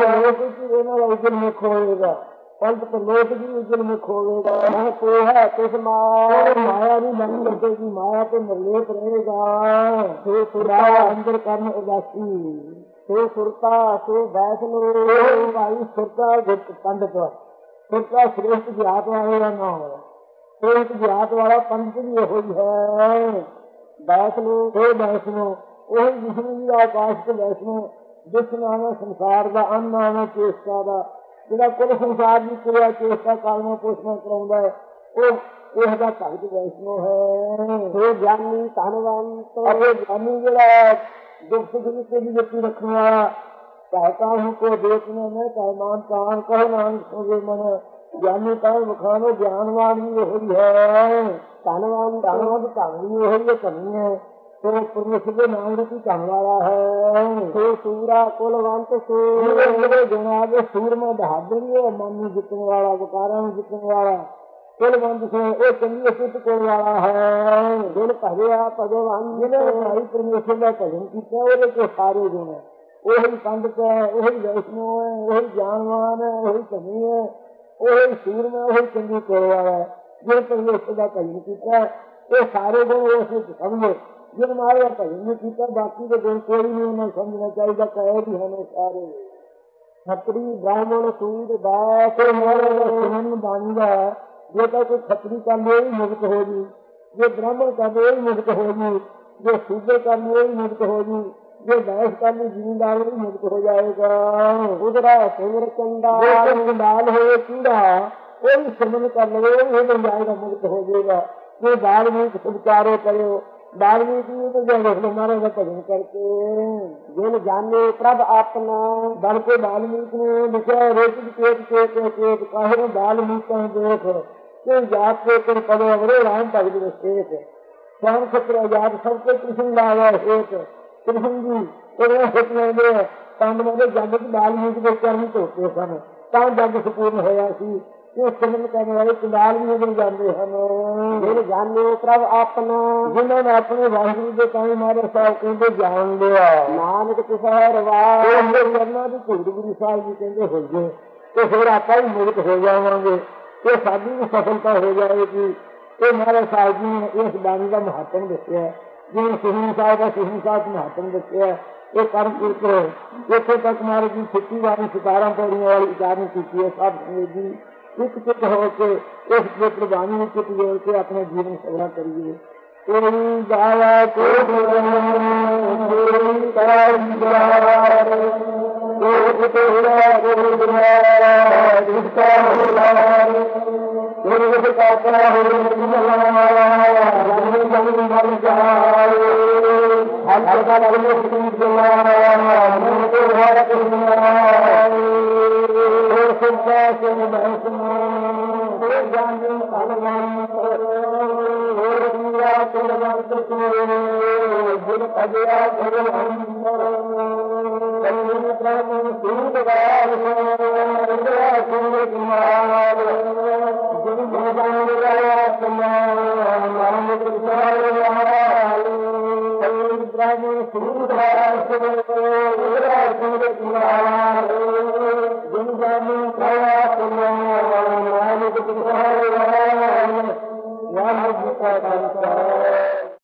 ਇਹਨਾਂ ਦਾ ਉਜਲ ਮੁਖ ਹੋਏਗਾ पंच प्रलोक भी उज्जवल मुख होगा वह तो है किस माया माया नहीं बनी लगेगी माया तो निर्लेप रहेगा तो सुरा अंदर कर्म उदासी तो सुरता तो वैष्णो भाई सुरता पंडित सुरता श्रेष्ठ जात वाला ना हो श्रेष्ठ जात वाला पंडित भी हो है वैष्णो तो वैष्णो वही विष्णु जी आकाश के वैष्णो जिस नाम संसार का अन्न नाम चेष्टा का ਜਿਹੜਾ ਕੁੱਲ ਸੰਸਾਰ ਦੀ ਕਿਰਿਆ ਚੇਸ਼ਟਾ ਕਾਲਨਾ ਪੋਸ਼ਣਾ ਕਰਾਉਂਦਾ ਹੈ ਉਹ ਇਹਦਾ ਭਗਤ ਵੈਸ਼ਨੋ ਹੈ ਉਹ ਗਿਆਨੀ ਧਨਵੰਤ ਅਤੇ ਗਿਆਨੀ ਜਿਹੜਾ ਦੁੱਖ ਸੁੱਖ ਵਿੱਚ ਵੀ ਜੱਤੀ ਰੱਖਣ ਵਾਲਾ ਚਾਹੇ ਕਾਹੂ ਕੋ ਦੇਖਣਾ ਮੈਂ ਚਾਹੇ ਮਾਨ ਕਾਨ ਕਹੋ ਨਾਮ ਸੋਗੇ ਮਨ ਗਿਆਨੀ ਤਾਂ ਵਿਖਾਣੋ ਗਿਆਨਵਾਨ ਵੀ ਉਹੀ ਹੈ ਧਨਵਾਨ ਧਨਵੰਤ ਧਨ ਵੀ ਉਹੀ ਹੈ ਧਨੀ ਹੈ तो परमेश्वर के नाम रूपी कहने वाला है तो सूरा कुलवंत सो गुणा के सूर में बहादुरी है मन में जितने वाला विकारा में जितने वाला कुलवंत से वो चंगी स्थित करने वाला है दिल भरिया भगवान जिन्हें भाई परमेश्वर का भजन किया वो के सारे गुण है वही पंडित है वही वैष्णव है वही ज्ञानवान है वही धनी है वही सूर में वही चंगी करने वाला है जो परमेश्वर का भजन किया ये सारे गुण वो समझो जिन मारे भजन नहीं किया बाकी के गुण कोई नहीं उन्हें समझना चाहिए कहे भी हमें सारे छत्री ब्राह्मण सूद दास बानी का जो तो कोई छत्री कर ले ही मुक्त हो जी जो ब्राह्मण कर ले ही मुक्त हो जी जो सूदे कर ले ही मुक्त हो जी जो बैस कर ले जिम्मेदार भी मुक्त हो जाएगा उधरा सिमर चंडाल चंडाल हो कीड़ा वो भी सिमरन कर ले वो बन जाएगा मुक्त हो जाएगा जो बाल्मीक सुचारो करो वाल्मीकि तो जब महाराज का भजन करके जिन जाने प्रभ अपना बल के वाल्मीकि ने लिखा रोटिक चेत चेत चेत काहे वाल्मीक देख के जात के कोई पदो अवरे राम भगत विशेष श्याम छत्र आजाद सबके कृष्ण लावा हेत कृष्ण जी तेरे हित में पांडवों के जग च वाल्मीकि के चरण धोते सन तां जग संपूर्ण होया सी ਇਹ ਸਿਮਰਨ ਕਰਨ ਵਾਲੇ ਕੰਡਾਲ ਵੀ ਉਧਰ ਜਾਂਦੇ ਹਨ। ਜਿਨ ਜਾਣਿਓ ਪ੍ਰਭ ਆਪਣਾ, ਜਿਨ੍ਹਾਂ ਨੇ ਆਪਣੇ ਵਾਹਿਗੁਰੂ ਦੇ ਕਾਇ ਮਾਰੇ ਸਾਹਿਬ ਕਹਿੰਦੇ ਜਾਣ ਲਿਆ। ਨਾਨਕ ਤਿਸਹਿ ਰਵਾਜ, ਉਹਦੇ ਚਰਨਾਂ ਦੀ ਧੂੜ ਗੁਰੂ ਸਾਹਿਬ ਜੀ ਕਹਿੰਦੇ ਹੋ ਗਏ ਤੇ ਫਿਰ ਆਪਾਂ ਵੀ ਮੁਕਤ ਹੋ ਜਾਵਾਂਗੇ, ਇਹ ਸਾਡੀ ਵੀ ਸਫਲਤਾ ਹੋ ਜਾਏਗੀ। ਇਹ ਮਹਾਰਾਜ ਸਾਹਿਬ ਜੀ ਨੇ ਇਸ ਬਾਣੀ ਦਾ ਮਹੱਤਵ ਦੱਸਿਆ, ਜਿਵੇਂ ਸੁਖਮਨੀ ਸਾਹਿਬ ਦਾ ਸੁਖਮਨੀ ਸਾਹਿਬ ਮਹੱਤਵ ਦੱਸਿਆ। ਇਹ ਕਰਮ ਕੀਰਤ ਇੱਥੇ ਤੱਕ ਮਹਾਰਾਜ ਜੀ ਛੁੱਟੀ ਵਾਲੀ ਸਤਾਰਾਂ ਪੌੜੀਆਂ ਵਾਲੀ ਉਚਾਰਨ ਕੀਤੀ ਹੈ। ਸਭ ਜੀ ਇੱਕ ਚਿੱਤ ਹੋ ਕੇ ਇਸ ਪਵਿੱਤਰ ਬਾਣੀ ਵਿੱਚ ਚਿੱਤ ਜੋੜ ਕੇ ਆਪਣਾ ਜੀਵਨ ਸਵਰਾ ਕਰੀਏ। ਕੋਈ ਜਾਵਾ ਕੋਈ ਕੋਈ ਕਾਰਜਾਰ ਕੋਈ ਤੇਰਾ ਗੁਰਦੁਆਰਾ ਜਿਸਕਾ ਹੁਲਾਰ ਗੁਰੂ ਦੇ ਕਾਕਾ ਹੋ ਜਨ ਜਨ ਮਰ ਜਾਏ ਹਰ ਜਗ੍ਹਾ ਲਗਨੇ ਸਿੱਧੀ ਜਲਾ ਮਨ ਕੋ ਹਾਰ ਕੁਨਾਏ ਹੋਰ ਸੁਭਾ ਸੇ ਬਹਿਸਨਾ ਹੋ ਜਾਣੇ ਭਗਵਾਨ ਹੋਰ ਪੂਰਾ ਕੁਲਵੰਤ ਕੋ ਗੁਰ ਅਜਿਆ ਗੁਰ ਅੰਦਰ ਕਲੀ ਪ੍ਰਭੂ ਸੂਦਵਾਰ ਸੋਦਰਾ ਸੁਨ ਕੁਮਾਰ ਜਿਨ ਭਗਵਾਨ ਰਾਇਆ ਸਮਾਨ ਨਾਮ ਕ੍ਰਿਸ਼ਨ ਹਾਲ ਕਲੀ ਪ੍ਰਭੂ ਸੂਦਵਾਰ ਸੋਦਰਾ ਸੁਨ ਕੁਮਾਰ ਜਿਨ ਭਗਵਾਨ ਰਾਇਆ ਸਮਾਨ ਨਾਮ ਕ੍ਰਿਸ਼ਨ ਹਾਲ ਵਾਹਿਗੁਰੂ ਜੀ ਕਾ ਖਾਲਸਾ